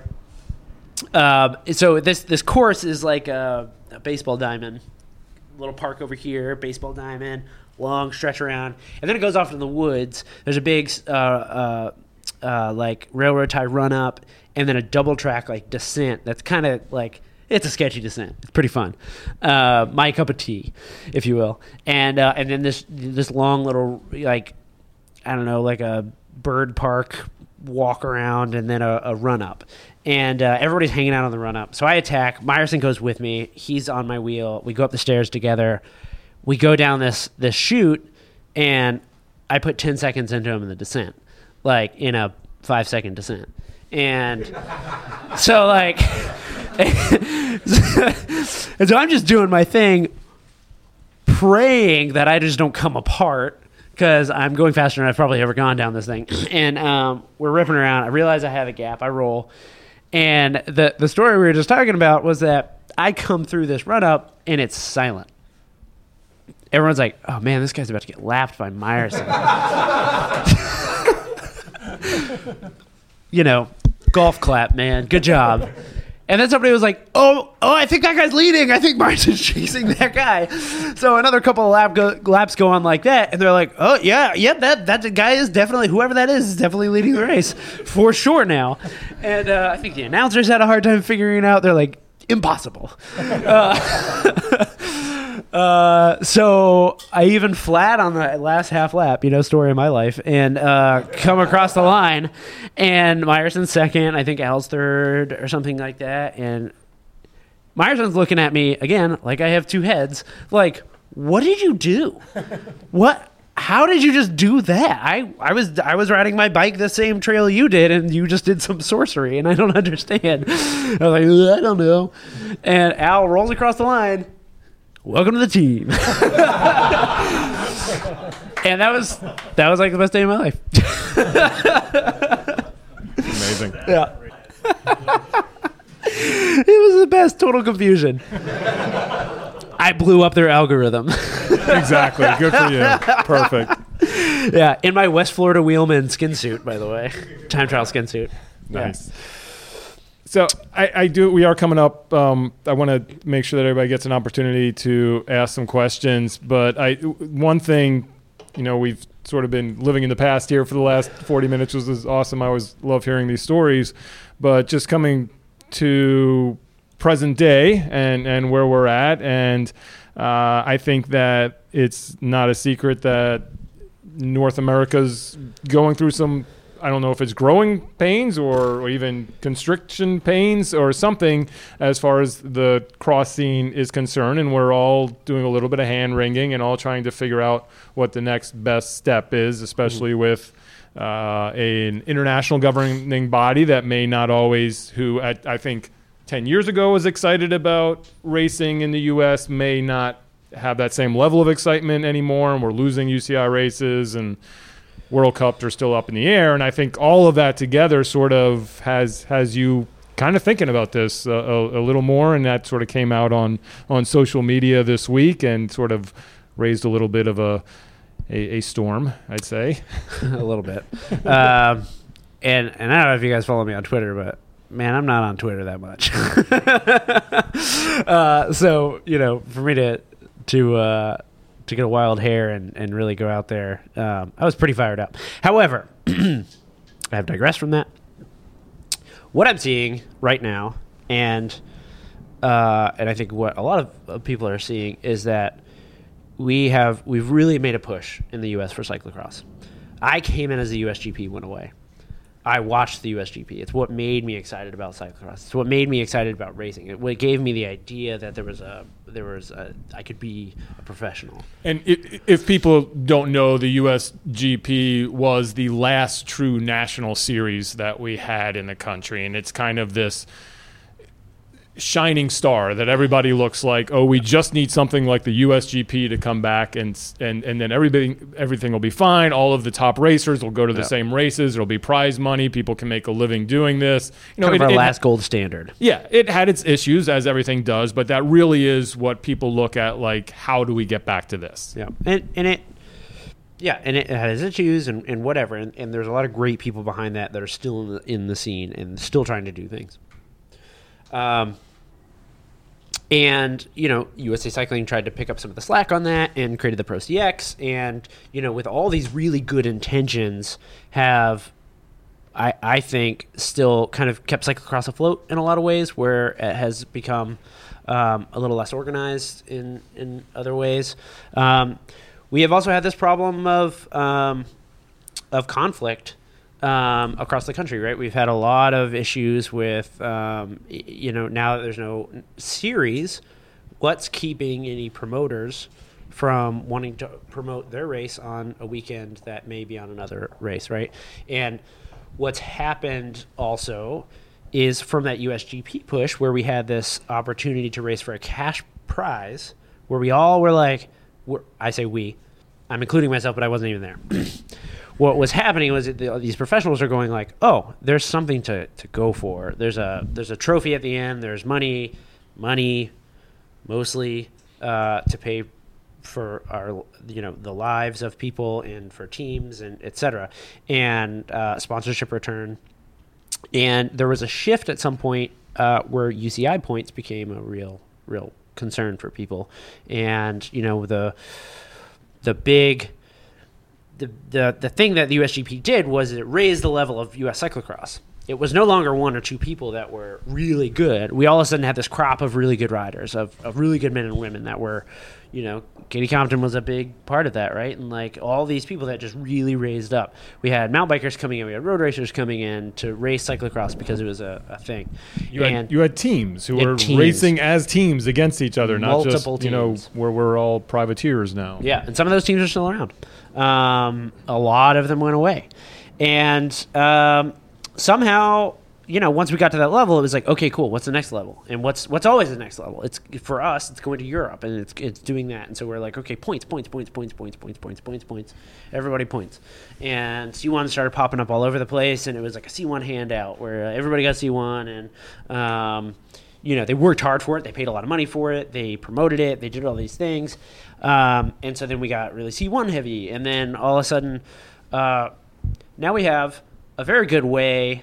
Um, so this this course is like a, a baseball diamond. Little park over here, baseball diamond, long stretch around. And then it goes off in the woods. There's a big, uh, uh, uh, like, railroad tie run up, and then a double track, like, descent that's kind of like, it's a sketchy descent. It's pretty fun. Uh, my cup of tea, if you will. And uh, and then this this long little, like, I don't know, like a bird park walk around, and then a, a run up. And uh, everybody's hanging out on the run up. So I attack. Myerson goes with me. He's on my wheel. We go up the stairs together. We go down this this chute, and I put ten seconds into him in the descent, like in a five second descent. And so like, and so I'm just doing my thing, praying that I just don't come apart, because I'm going faster than I've probably ever gone down this thing. And um, we're ripping around. I realize I have a gap. I roll. And the, the story we were just talking about was that I come through this run-up, and it's silent. Everyone's like, oh, man, this guy's about to get lapped by Myerson. You know, golf clap, man. Good job. And then somebody was like, oh, oh, I think that guy's leading. I think Martin's chasing that guy. So another couple of lap go, laps go on like that. And they're like, oh, yeah, yeah, that, that guy is definitely, whoever that is, is definitely leading the race for sure now. And uh, I think the announcers had a hard time figuring it out. They're like, impossible. Uh, uh, so I even flat on the last half lap, you know, story of my life, and uh, come across the line, and Meyerson's second, I think Al's third or something like that, and Meyerson's looking at me again like I have two heads, like, what did you do? What? How did you just do that? I, I was I was riding my bike the same trail you did, and you just did some sorcery, and I don't understand. I was like, I don't know. And Al rolls across the line. Welcome to the team. And that was that was like the best day of my life. Amazing. Yeah. It was the best. Total confusion. I blew up their algorithm. Exactly. Good for you. Perfect. Yeah, in my West Florida Wheelman skin suit, by the way. Time trial skin suit. Nice. Yeah. So I, I do. We are coming up. Um, I want to make sure that everybody gets an opportunity to ask some questions. But I, one thing, you know, we've sort of been living in the past here for the last forty minutes, which is awesome. I always love hearing these stories. But just coming to present day and, and where we're at, and uh, I think that it's not a secret that North America's going through some, I don't know if it's growing pains or, or even constriction pains or something as far as the cross scene is concerned, and we're all doing a little bit of hand wringing and all trying to figure out what the next best step is, especially mm-hmm. with uh, an international governing body that may not always, who I, I think ten years ago was excited about racing in the U S, may not have that same level of excitement anymore, and we're losing U C I races, and World Cups are still up in the air. And I think all of that together sort of has has you kind of thinking about this a, a, a little more, and that sort of came out on, on social media this week and sort of raised a little bit of a a, a storm, I'd say. A little bit. um, and, and I don't know if you guys follow me on Twitter, but man, I'm not on Twitter that much. uh, so, you know, for me to to uh, to get a wild hair and, and really go out there, um, I was pretty fired up. However, I have digressed from that. What I'm seeing right now, and uh, and I think what a lot of, of people are seeing, is that we have we've really made a push in the U S for cyclocross. I came in as the U S G P went away. I watched the U S G P. It's what made me excited about cyclocross. It's what made me excited about racing. It, it gave me the idea that there was a there was a, I could be a professional. And it, if people don't know, the U S G P was the last true national series that we had in the country, and it's kind of this shining star that everybody looks like, oh, we just need something like the U S G P to come back, and and and then everything everything will be fine. All of the top racers will go to the yeah. same races. There'll be prize money. People can make a living doing this. You know, kind it, of our it, last gold standard. Yeah, it had its issues, as everything does, but that really is what people look at, like, how do we get back to this? Yeah, and and it, yeah, and it has issues and, and whatever, and, and there's a lot of great people behind that that are still in the, in the scene and still trying to do things. Um. And, you know, U S A Cycling tried to pick up some of the slack on that and created the Pro C X. And, you know, with all these really good intentions, have, I, I think, still kind of kept cyclocross afloat in a lot of ways, where it has become um, a little less organized in, in other ways. Um, we have also had this problem of um, of conflict Um, across the country, right? We've had a lot of issues with, um, y- you know, now that there's no series, what's keeping any promoters from wanting to promote their race on a weekend that may be on another race, right? And what's happened also is from that U S G P push, where we had this opportunity to race for a cash prize, where we all were like, we're, I say we, I'm including myself, but I wasn't even there. What was happening was that the, these professionals are going like, oh, there's something to, to go for. There's a there's a trophy at the end. There's money, money, mostly uh, to pay for our you know the lives of people and for teams and et cetera, and uh, sponsorship return. and there was a shift at some point uh, where U C I points became a real, real concern for people. And, you know, the the big, the, the, the thing that the U S G P did was it raised the level of U S cyclocross. It was no longer one or two people that were really good. We all of a sudden had this crop of really good riders, of, of really good men and women that were, you know, Katie Compton was a big part of that, right? And like all these people that just really raised up. We had mountain bikers coming in, we had road racers coming in to race cyclocross because it was a, a thing. You and had, you had teams who had were teams. racing as teams against each other, not Multiple just, you know, teams. where we're all privateers now. Yeah, and some of those teams are still around. Um, a lot of them went away. And um, somehow, you know, once we got to that level, it was like, okay, cool. What's the next level? And what's what's always the next level? It's for us. It's going to Europe, and it's it's doing that. And so we're like, okay, points, points, points, points, points, points, points, points, points. Everybody points. And C one started popping up all over the place, and it was like a C one handout where everybody got C one, and um, you know, they worked hard for it. They paid a lot of money for it. They promoted it. They did all these things. Um, and so then we got really C one heavy, and then all of a sudden, uh, now we have a very good way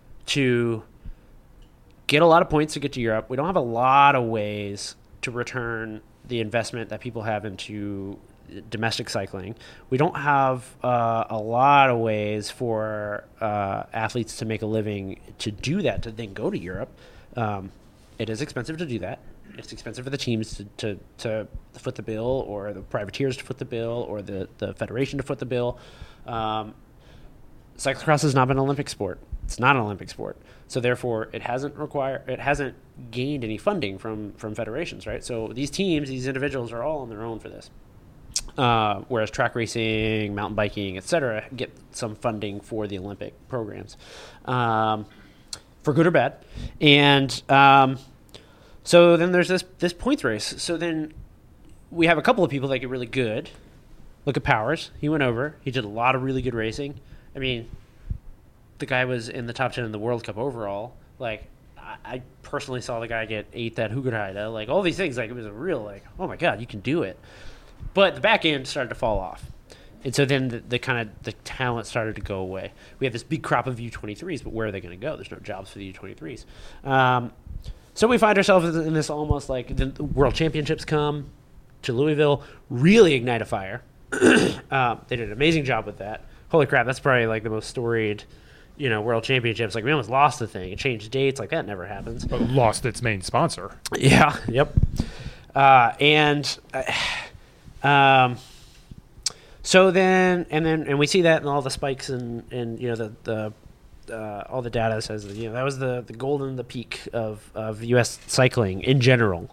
to get a lot of points to get to Europe. We don't have a lot of ways to return the investment that people have into domestic cycling. We don't have uh, a lot of ways for uh, athletes to make a living to do that, to then go to Europe. Um, it is expensive to do that. It's expensive for the teams to, to, to foot the bill, or the privateers to foot the bill, or the, the federation to foot the bill. Um, cyclocross has not been an Olympic sport. It's not an Olympic sport, so therefore it hasn't require it hasn't gained any funding from from federations, right? So these teams, these individuals, are all on their own for this. Uh, whereas track racing, mountain biking, et cetera, get some funding for the Olympic programs, um, for good or bad. And um, so then there's this this points race. So then we have a couple of people that get really good. Look at Powers. He went over. He did a lot of really good racing. I mean, the guy was in the top ten in the World Cup overall. Like, I, I personally saw the guy get eighth at Hoogerheide. Like, all these things, like, it was a real, like, oh my God, you can do it. But the back end started to fall off. And so then the, the kind of, the talent started to go away. We have this big crop of U twenty-threes, but where are they going to go? There's no jobs for the U twenty-threes. Um, so we find ourselves in this almost like the World Championships come to Louisville, really ignite a fire. um, they did an amazing job with that. Holy crap, that's probably like the most storied, you know, World Championships. Like, we almost lost the thing. It changed dates. Like, that never happens. But lost its main sponsor. Yeah. Yep. Uh, and uh, um, so then, and then, and we see that in all the spikes and, and you know, the, the uh, all the data says that, you know, that was the, the golden, the peak of, of U S cycling in general.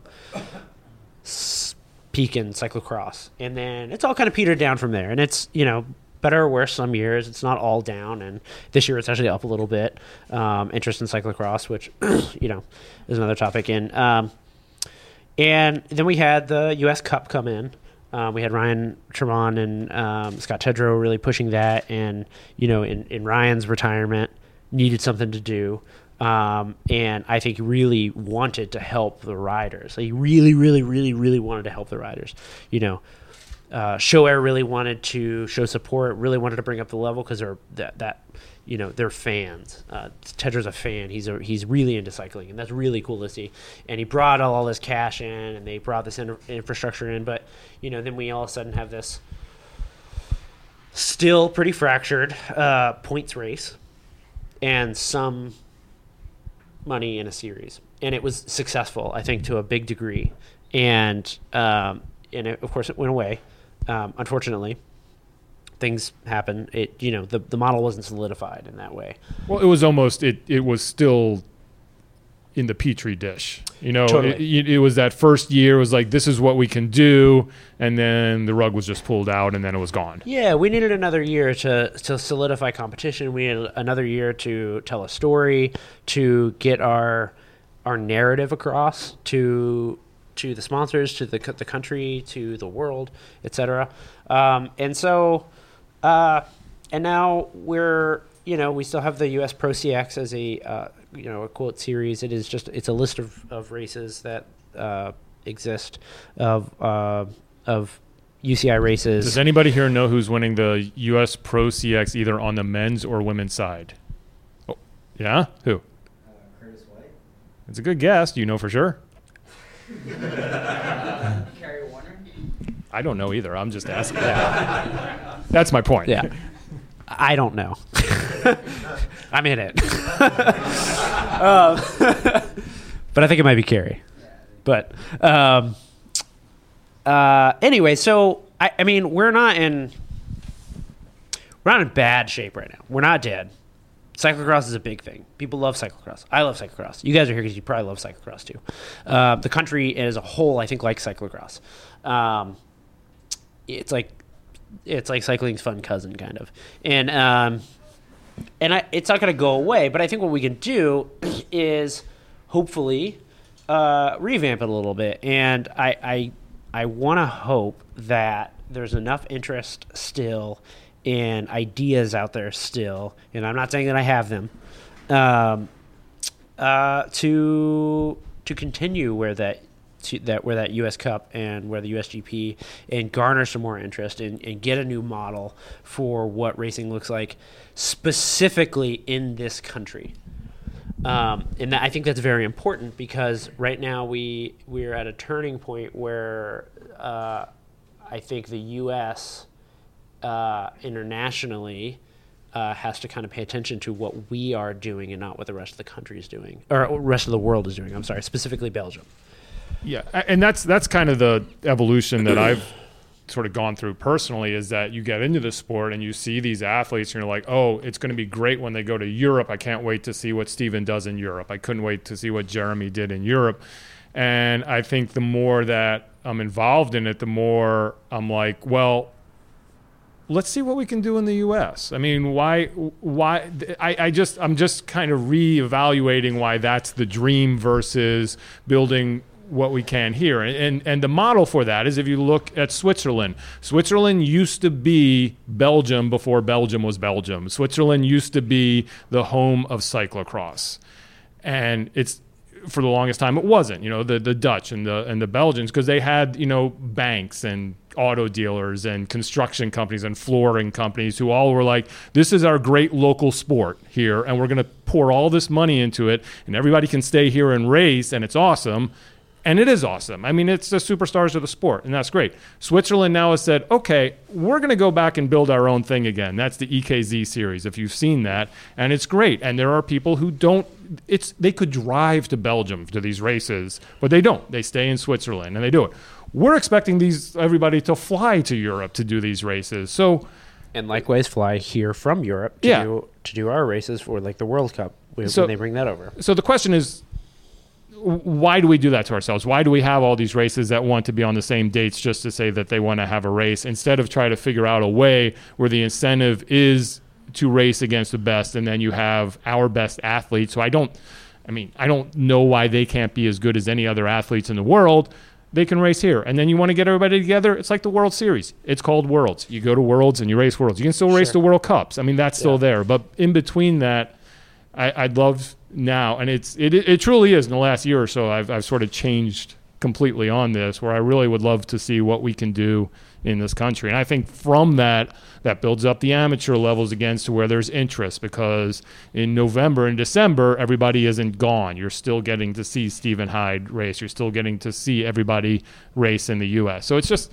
S- peak in cyclocross. And then it's all kind of petered down from there. And it's, you know, better or worse some years. It's not all down, and this year it's actually up a little bit. Um, interest in cyclocross, which, you know, is another topic. And um, and then we had the U S Cup come in. Um, we had Ryan Tremont and um, Scott Tedrow really pushing that, and, you know, in, in Ryan's retirement, needed something to do. Um, and I think he really wanted to help the riders. Like, he really, really, really, really wanted to help the riders, you know. Uh, Show Air really wanted to show support, really wanted to bring up the level because they're that, that you know, they're fans. Uh, Tedrow's a fan. He's a, he's really into cycling, and that's really cool to see. And he brought all, all this cash in, and they brought this in, infrastructure in. But, you know, then we all of a sudden have this still pretty fractured uh, points race and some money in a series, and it was successful, I think, to a big degree. And um, and it, of course, it went away. Um, unfortunately, things happen. It, you know, the the model wasn't solidified in that way. Well, it was almost it. It was still in the petri dish. You know, Totally. it, it was that first year was like, this is what we can do, and then the rug was just pulled out, and then it was gone. Yeah, we needed another year to to solidify competition. We needed another year to tell a story, to get our our narrative across to to the sponsors, to the the country, to the world, et cetera. Um, and so, uh, and now we're, you know, we still have the U S Pro C X as a, uh, you know, a quote series. It is just, it's a list of, of races that uh, exist, of uh, of U C I races. Does anybody here know who's winning the U S Pro C X either on the men's or women's side? Oh, Yeah? Who? Uh, Curtis White. It's a good guess. Do you know for sure? Kerry Warner. I don't know either. I'm just asking. That's my point. Yeah. I don't know. I'm in it. um, but I think it might be Kerry. But um, uh, anyway, so I, I mean, we're not in we're not in bad shape right now. We're not dead. Cyclocross is a big thing. People love cyclocross. I love cyclocross. You guys are here because you probably love cyclocross too. Uh, the country as a whole, I think, likes cyclocross. Um, it's like it's like cycling's fun cousin, kind of, and um, and I, it's not going to go away. But I think what we can do is hopefully uh, revamp it a little bit, and I I, I want to hope that there's enough interest still and ideas out there still, and I'm not saying that I have them, um, uh, to to continue where that to that where that U S Cup and where the U S G P and garner some more interest and, and get a new model for what racing looks like specifically in this country. Um, and that, I think that's very important because right now we we're at a turning point where uh, I think the U S Uh, internationally uh, has to kind of pay attention to what we are doing and not what the rest of the country is doing, or rest of the world is doing. I'm sorry, specifically Belgium. Yeah, and that's that's kind of the evolution that I've sort of gone through personally, is that you get into the sport and you see these athletes and you're like, oh, it's going to be great when they go to Europe. I can't wait to see what Steven does in Europe. I couldn't wait to see what Jeremy did in Europe. And I think the more that I'm involved in it, the more I'm like, well, let's see what we can do in the U S. I mean, why, why, I, I just, I'm just kind of reevaluating why that's the dream versus building what we can here. And, and, and the model for that is if you look at Switzerland. Switzerland used to be Belgium before Belgium was Belgium. Switzerland used to be the home of cyclocross. And it's, for the longest time, it wasn't, you know, the, the Dutch and the and the Belgians, because they had, you know, banks and auto dealers and construction companies and flooring companies who all were like, this is our great local sport here, and we're going to pour all this money into it, and everybody can stay here and race, and it's awesome. And it is awesome. I mean, it's the superstars of the sport, and that's great. Switzerland now has said, okay, we're going to go back and build our own thing again. That's the E K Z series, if you've seen that, and it's great. And there are people who don't, it's they could drive to Belgium to these races, but they don't. They stay in Switzerland, and they do it. We're expecting these everybody to fly to Europe to do these races. So, and likewise, fly here from Europe to, yeah. do, to do our races for, like, the World Cup when so, they bring that over. So the question is, why do we do that to ourselves? Why do we have all these races that want to be on the same dates just to say that they want to have a race, instead of try to figure out a way where the incentive is to race against the best, and then you have our best athletes? So I don't, I mean, I don't know why they can't be as good as any other athletes in the world. They can race here. And then you want to get everybody together. It's like the World Series. It's called Worlds. You go to Worlds and you race Worlds. You can still race Sure. the World Cups. I mean, that's Yeah. still there. But in between that, I, I'd love now, and it's it, it truly is in the last year or so, I've I've sort of changed completely on this, where I really would love to see what we can do in this country. And I think from that, that builds up the amateur levels again to where there's interest, because in November and December, everybody isn't gone. You're still getting to see Stephen Hyde race. You're still getting to see everybody race in the U S. So it's just,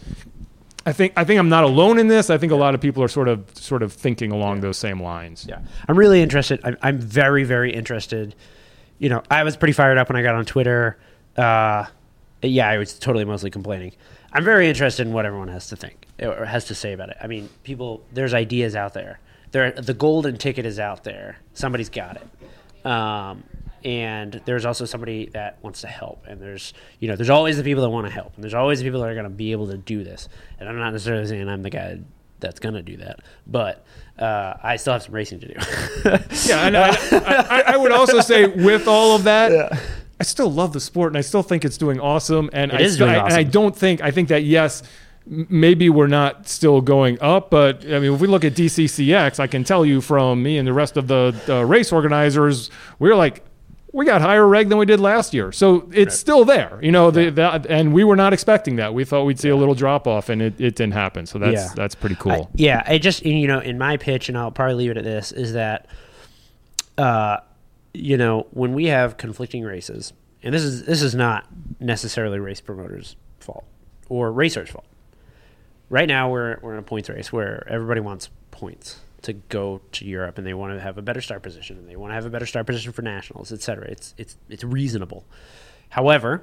I think I think I'm not alone in this. I think a lot of people are sort of sort of thinking along those same lines. Yeah, I'm really interested. I'm, I'm very, very interested. You know, I was pretty fired up when I got on Twitter. Uh, yeah, I was totally mostly complaining. I'm very interested in what everyone has to think or has to say about it. I mean, people, there's ideas out there. There, the golden ticket is out there. Somebody's got it. Um, and there's also somebody that wants to help. And there's, you know, there's always the people that want to help. And there's always the people that are going to be able to do this. And I'm not necessarily saying I'm the guy that's going to do that. But uh, I still have some racing to do. Yeah, and I, I, I would also say with all of that, Yeah. I still love the sport, and I still think it's doing awesome. And It I is still, doing I, and I awesome. don't think I think that yes, m- maybe we're not still going up, but I mean, if we look at D C C X, I can tell you from me and the rest of the uh, race organizers, we're like, we got higher reg than we did last year, so it's Right. still there, you know. The, that, and we were not expecting that. We thought we'd see a little drop off, and it, it didn't happen. So that's Yeah. that's pretty cool. I, yeah, I just, you know, in my pitch, and I'll probably leave it at this, is that uh, you know, when we have conflicting races, and this is this is not necessarily race promoters' fault or racers' fault. Right now, we're we're in a points race where everybody wants points to go to Europe, and they want to have a better start position, and they want to have a better start position for nationals, et cetera. It's it's it's reasonable. However,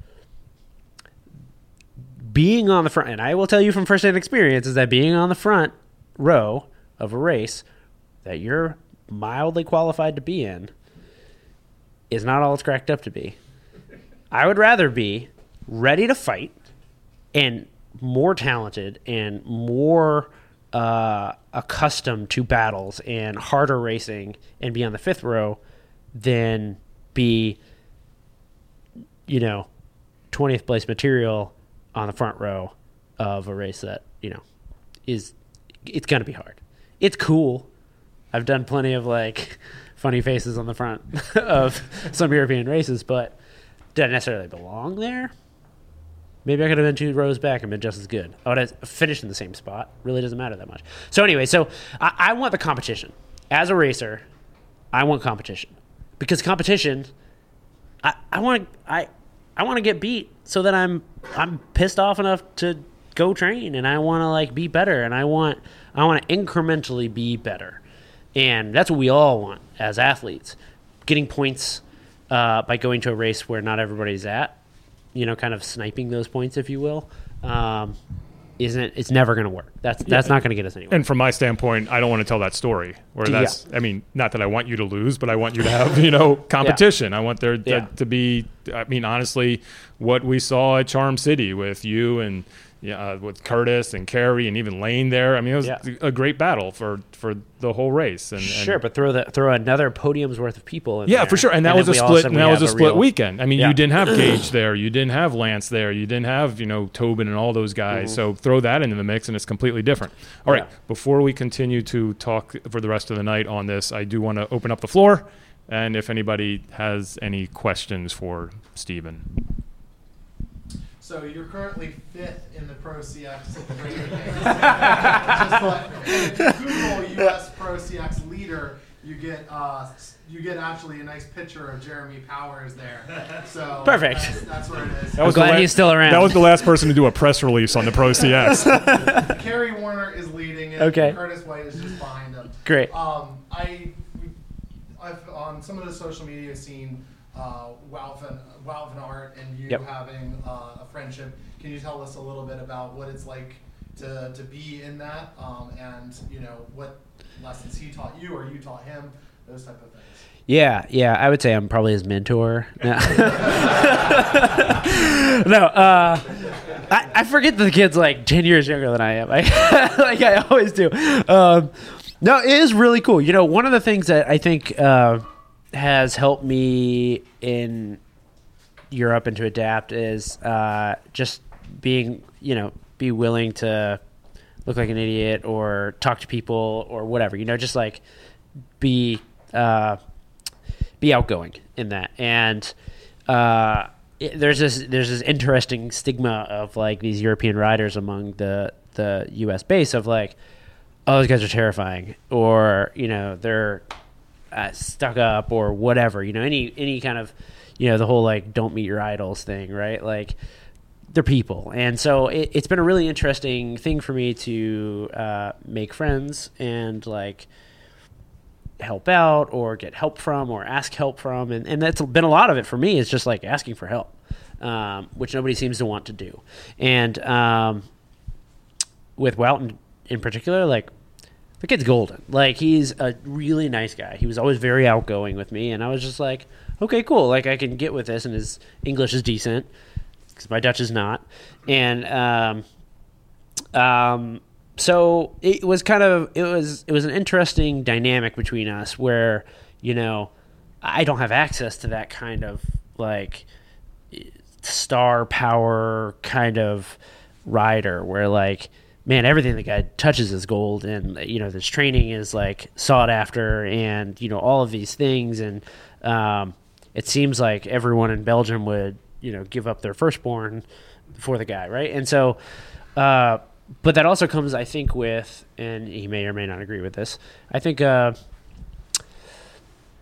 being on the front, and I will tell you from firsthand experience, is that being on the front row of a race that you're mildly qualified to be in is not all it's cracked up to be. I would rather be ready to fight and more talented and more uh, accustomed to battles and harder racing and be on the fifth row than be, you know, twentieth place material on the front row of a race that, you know, is, it's going to be hard. It's cool. I've done plenty of, like, funny faces on the front of some European races, but did I necessarily belong there? Maybe I could have been two rows back and been just as good. I would have finished in the same spot. Really doesn't matter that much. So anyway, so I, I want the competition. As a racer, I want competition. Because competition, I, I want I I want to get beat so that I'm I'm pissed off enough to go train, and I want to like be better, and I want I want to incrementally be better. And that's what we all want as athletes. Getting points uh, by going to a race where not everybody's at, you know, kind of sniping those points, if you will, um, isn't it's never going to work. That's that's Yeah. not going to get us anywhere. And from my standpoint, I don't want to tell that story. Where Yeah. that's, I mean, not that I want you to lose, but I want you to have, you know, competition. I want there to, Yeah. to be. I mean, honestly, what we saw at Charm City with you and yeah, uh, with Curtis and Carey and even Lane there. I mean, it was Yeah. a great battle for, for the whole race. And, and Sure, but throw the throw another podium's worth of people in yeah, there, for sure. And that then was a we all of split. sudden And that we was a have split real- weekend. I mean, Yeah. you didn't have Gage there, you didn't have Lance there, you didn't have you know Tobin and all those guys. Mhm. So throw that into the mix, and it's completely different. All right. Yeah. Before we continue to talk for the rest of the night on this, I do want to open up the floor, and if anybody has any questions for Stephen. So you're currently fifth in the Pro C X rating. Just like, if you Google U S Pro C X leader, you get uh, you get actually a nice picture of Jeremy Powers there. So Perfect. That's, that's where it is. That was glad the la- he's still around. That was the last person to do a press release on the Pro C X. Kerry Warner is leading it. Okay. And Curtis White is just behind him. Great. Um, I, I've on some of the social media seen uh, Walvin, Walvin Art and you Yep. having uh, a friendship. Can you tell us a little bit about what it's like to, to be in that, um, and you know what lessons he taught you or you taught him, those type of things? Yeah, yeah, I would say I'm probably his mentor. No, no uh, I, I forget that the kid's like ten years younger than I am. I, like I always do. Um, no, it is really cool. You know, one of the things that I think uh, has helped me in Europe and to adapt is uh, just being, you know, be willing to look like an idiot or talk to people or whatever. You know, just like be. Uh, be outgoing in that, and uh, it, there's this there's this interesting stigma of like these European riders among the the U S base of like, oh, those guys are terrifying, or you know they're uh, stuck up or whatever, you know any any kind of, you know the whole like don't meet your idols thing, right? Like they're people, and so it, it's been a really interesting thing for me to uh, make friends and like help out or get help from or ask help from, and, and that's been a lot of it for me is just like asking for help, um, which nobody seems to want to do. And um, with Welton in particular, like the kid's golden. Like he's a really nice guy. He was always very outgoing with me, and I was just like, okay, cool. Like I can get with this, and his English is decent because my Dutch is not. And um, um, so it was kind of it was it was an interesting dynamic between us where, you know, I don't have access to that kind of like star power kind of rider where like, man, everything the guy touches is gold, and you know this training is like sought after, and you know all of these things, and um, it seems like everyone in Belgium would, you know, give up their firstborn for the guy, right? And so, uh, but that also comes, I think, with, and he may or may not agree with this, I think, uh,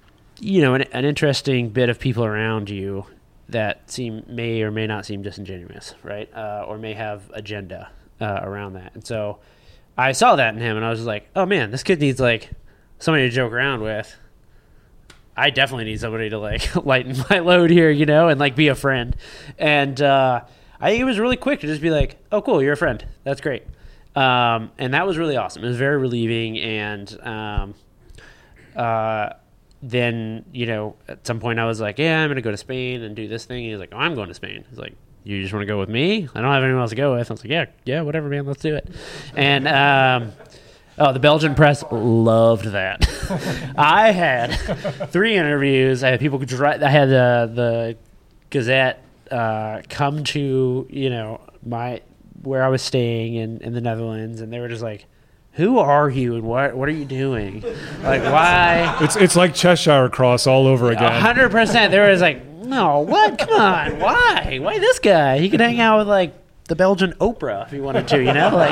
you know, an, an interesting bit of people around you that seem may or may not seem disingenuous, right? Uh, or may have agenda uh, around that. And so I saw that in him, and I was just like, oh man, this kid needs like somebody to joke around with. I definitely need somebody to like lighten my load here, you know, and like be a friend. And uh, I think it was really quick to just be like, oh, cool, you're a friend. That's great. Um, and that was really awesome. It was very relieving. And um, uh, then, you know, at some point I was like, yeah, I'm going to go to Spain and do this thing. And he's like, oh, I'm going to Spain. He's like, you just want to go with me? I don't have anyone else to go with. I was like, yeah, yeah, whatever, man, let's do it. And um, oh, the Belgian press loved that. I had three interviews. I had people dri- I had uh, the Gazette uh, come to, you know, my where I was staying in, in the Netherlands, and they were just like, who are you and what what are you doing? Like, why? It's it's like Cheshire Cross all over again. A hundred percent. There was like, no, what? Come on, why? Why this guy? He could hang out with like the Belgian Oprah if he wanted to, you know? Like,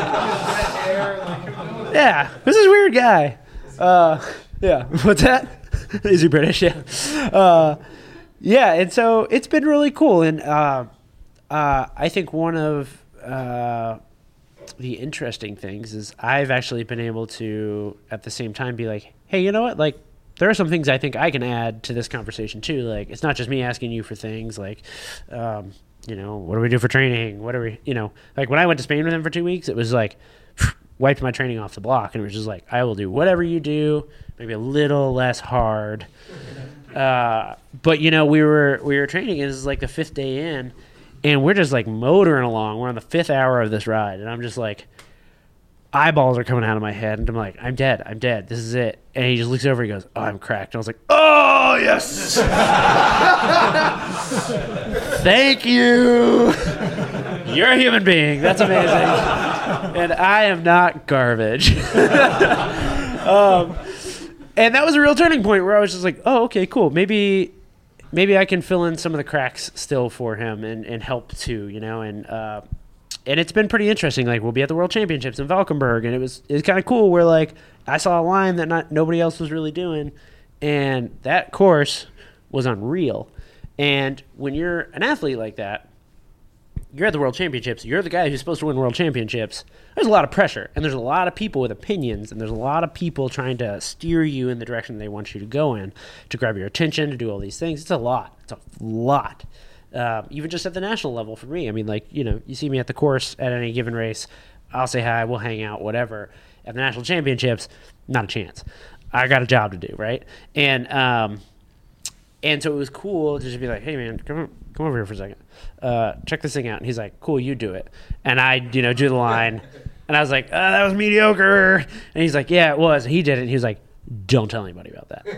yeah, this is a weird guy. Uh, yeah, what's that? Is he British? Yeah. Uh, yeah, and so it's been really cool, and uh, uh, I think one of uh, the interesting things is I've actually been able to, at the same time, be like, hey, you know what? Like, there are some things I think I can add to this conversation too. Like, it's not just me asking you for things. Like, um, you know, what do we do for training? What do we, you know, like when I went to Spain with him for two weeks, it was like wiped my training off the block, and it was just like, I will do whatever you do, maybe a little less hard. Uh, but you know, we were we were training. It was like the fifth day in, and we're just like motoring along. We're on the fifth hour of this ride, and I'm just like, eyeballs are coming out of my head, and I'm like, I'm dead, I'm dead, this is it. And he just looks over, he goes, oh, I'm cracked. And I was like, oh, yes. Thank you. You're a human being. That's amazing. And I am not garbage. um, and that was a real turning point where I was just like, oh, okay, cool. Maybe maybe I can fill in some of the cracks still for him and, and help too, you know, and uh, and it's been pretty interesting. Like, we'll be at the World Championships in Valkenburg, and it was it was kind of cool where, like, I saw a line that not nobody else was really doing, and that course was unreal. And when you're an athlete like that, you're at the World Championships, you're the guy who's supposed to win World Championships, there's a lot of pressure, and there's a lot of people with opinions, and there's a lot of people trying to steer you in the direction they want you to go in, to grab your attention, to do all these things. It's a lot. It's a lot. Uh, even just at the national level for me. I mean, like, you know, you see me at the course at any given race, I'll say hi, we'll hang out, whatever. At the national championships, not a chance. I got a job to do, right? And um, and so it was cool to just be like, hey, man, come come over here for a second. Uh, check this thing out. And he's like, cool, you do it. And I, you know, do the line. And I was like, oh, that was mediocre. And he's like, yeah, it was. And he did it. And he was like, don't tell anybody about that.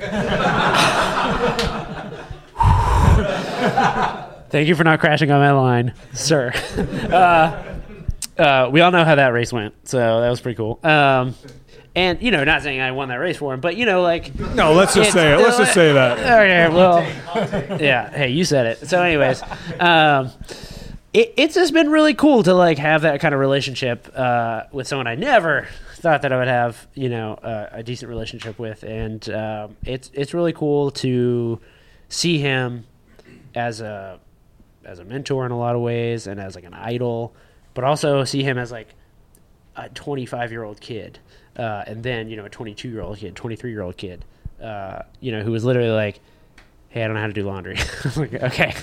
Thank you for not crashing on my line, sir. uh, uh, we all know how that race went, so that was pretty cool. Um, and, you know, not saying I won that race for him, but, you know, like... No, let's just say it. Let's just say that. Okay, well... Yeah, hey, you said it. So anyways, um, it, it's just been really cool to, like, have that kind of relationship uh, with someone I never thought that I would have, you know, uh, a decent relationship with. And um, it's it's really cool to see him as a... as a mentor in a lot of ways and as like an idol, but also see him as like a twenty-five-year-old kid, uh, and then, you know, a twenty-two-year-old kid, twenty-three-year-old kid, uh, you know, who was literally like, hey, I don't know how to do laundry. I'm like, okay.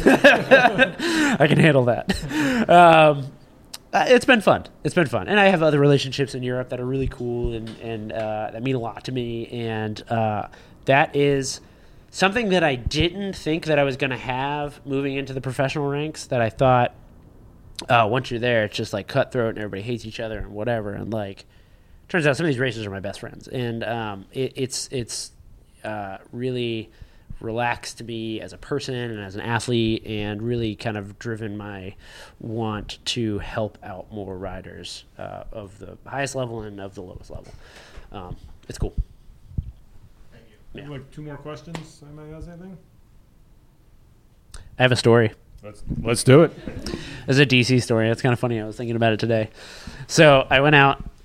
I can handle that. Um, uh, it's been fun. It's been fun. And I have other relationships in Europe that are really cool and, and uh, that mean a lot to me, and uh, that is... something that I didn't think that I was going to have moving into the professional ranks, that I thought, uh, once you're there, it's just like cutthroat and everybody hates each other and whatever. And like, turns out some of these racers are my best friends. And um, it, it's it's uh, really relaxed me as a person and as an athlete, and really kind of driven my want to help out more riders uh, of the highest level and of the lowest level. Um, it's cool. Yeah. Like two more questions. Anybody has anything? I have a story. Let's let's do it. It's a D C story. It's kind of funny. I was thinking about it today. So I went out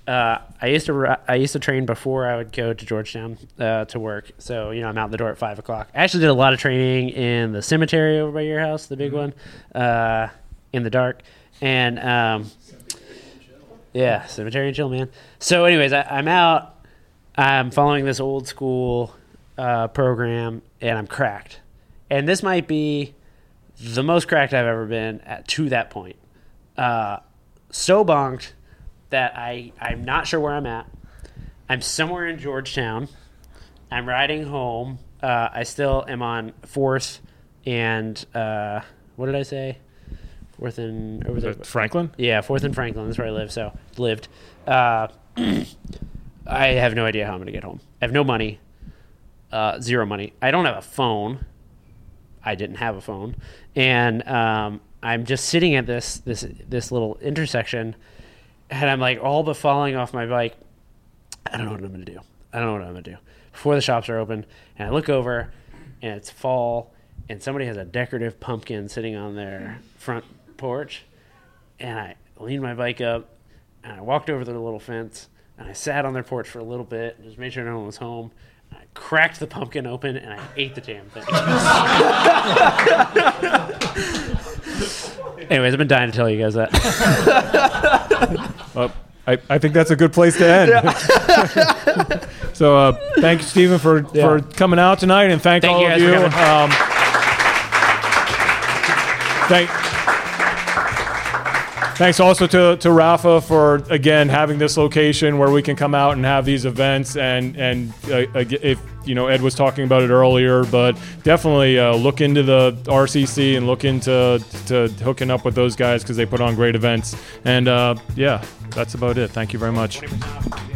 Uh, I used to ri- I used to train before I would go to Georgetown uh, to work. So you know I'm out the door at five o'clock. I actually did a lot of training in the cemetery over by your house, the big one, uh, in the dark, and um, yeah, cemetery and chill, man. So anyways, I, I'm out. I'm following this old school uh, program, and I'm cracked. And this might be the most cracked I've ever been at, to that point. Uh, so bonked that I, I'm not sure where I'm at. I'm somewhere in Georgetown. I'm riding home. Uh, I still am on fourth and, uh, what did I say? fourth and... Over there. Franklin? Yeah, fourth and Franklin. That's where I live, so lived. Uh, I have no idea how I'm going to get home. I have no money. Uh, zero money. I don't have a phone. I didn't have a phone. And um, I'm just sitting at this this this little intersection, and I'm like all but falling off my bike. I don't know what I'm going to do. I don't know what I'm going to do. Before the shops are open, and I look over, and it's fall, and somebody has a decorative pumpkin sitting on their front porch, and I leaned my bike up, and I walked over to the little fence, and I sat on their porch for a little bit, and just made sure no one was home. And I cracked the pumpkin open, and I ate the damn thing. Anyways, I've been dying to tell you guys that. Well, I, I think that's a good place to end. Yeah. So uh, thank you, Stephen, for, Yeah. for coming out tonight, and thank, Thank all you of guys for you. coming. Um, thank, thanks also to, to Rafa for, again, having this location where we can come out and have these events. And, and uh, if, you know, Ed was talking about it earlier, but definitely uh, look into the R C C and look into to hooking up with those guys because they put on great events. And, uh, yeah, that's about it. Thank you very much.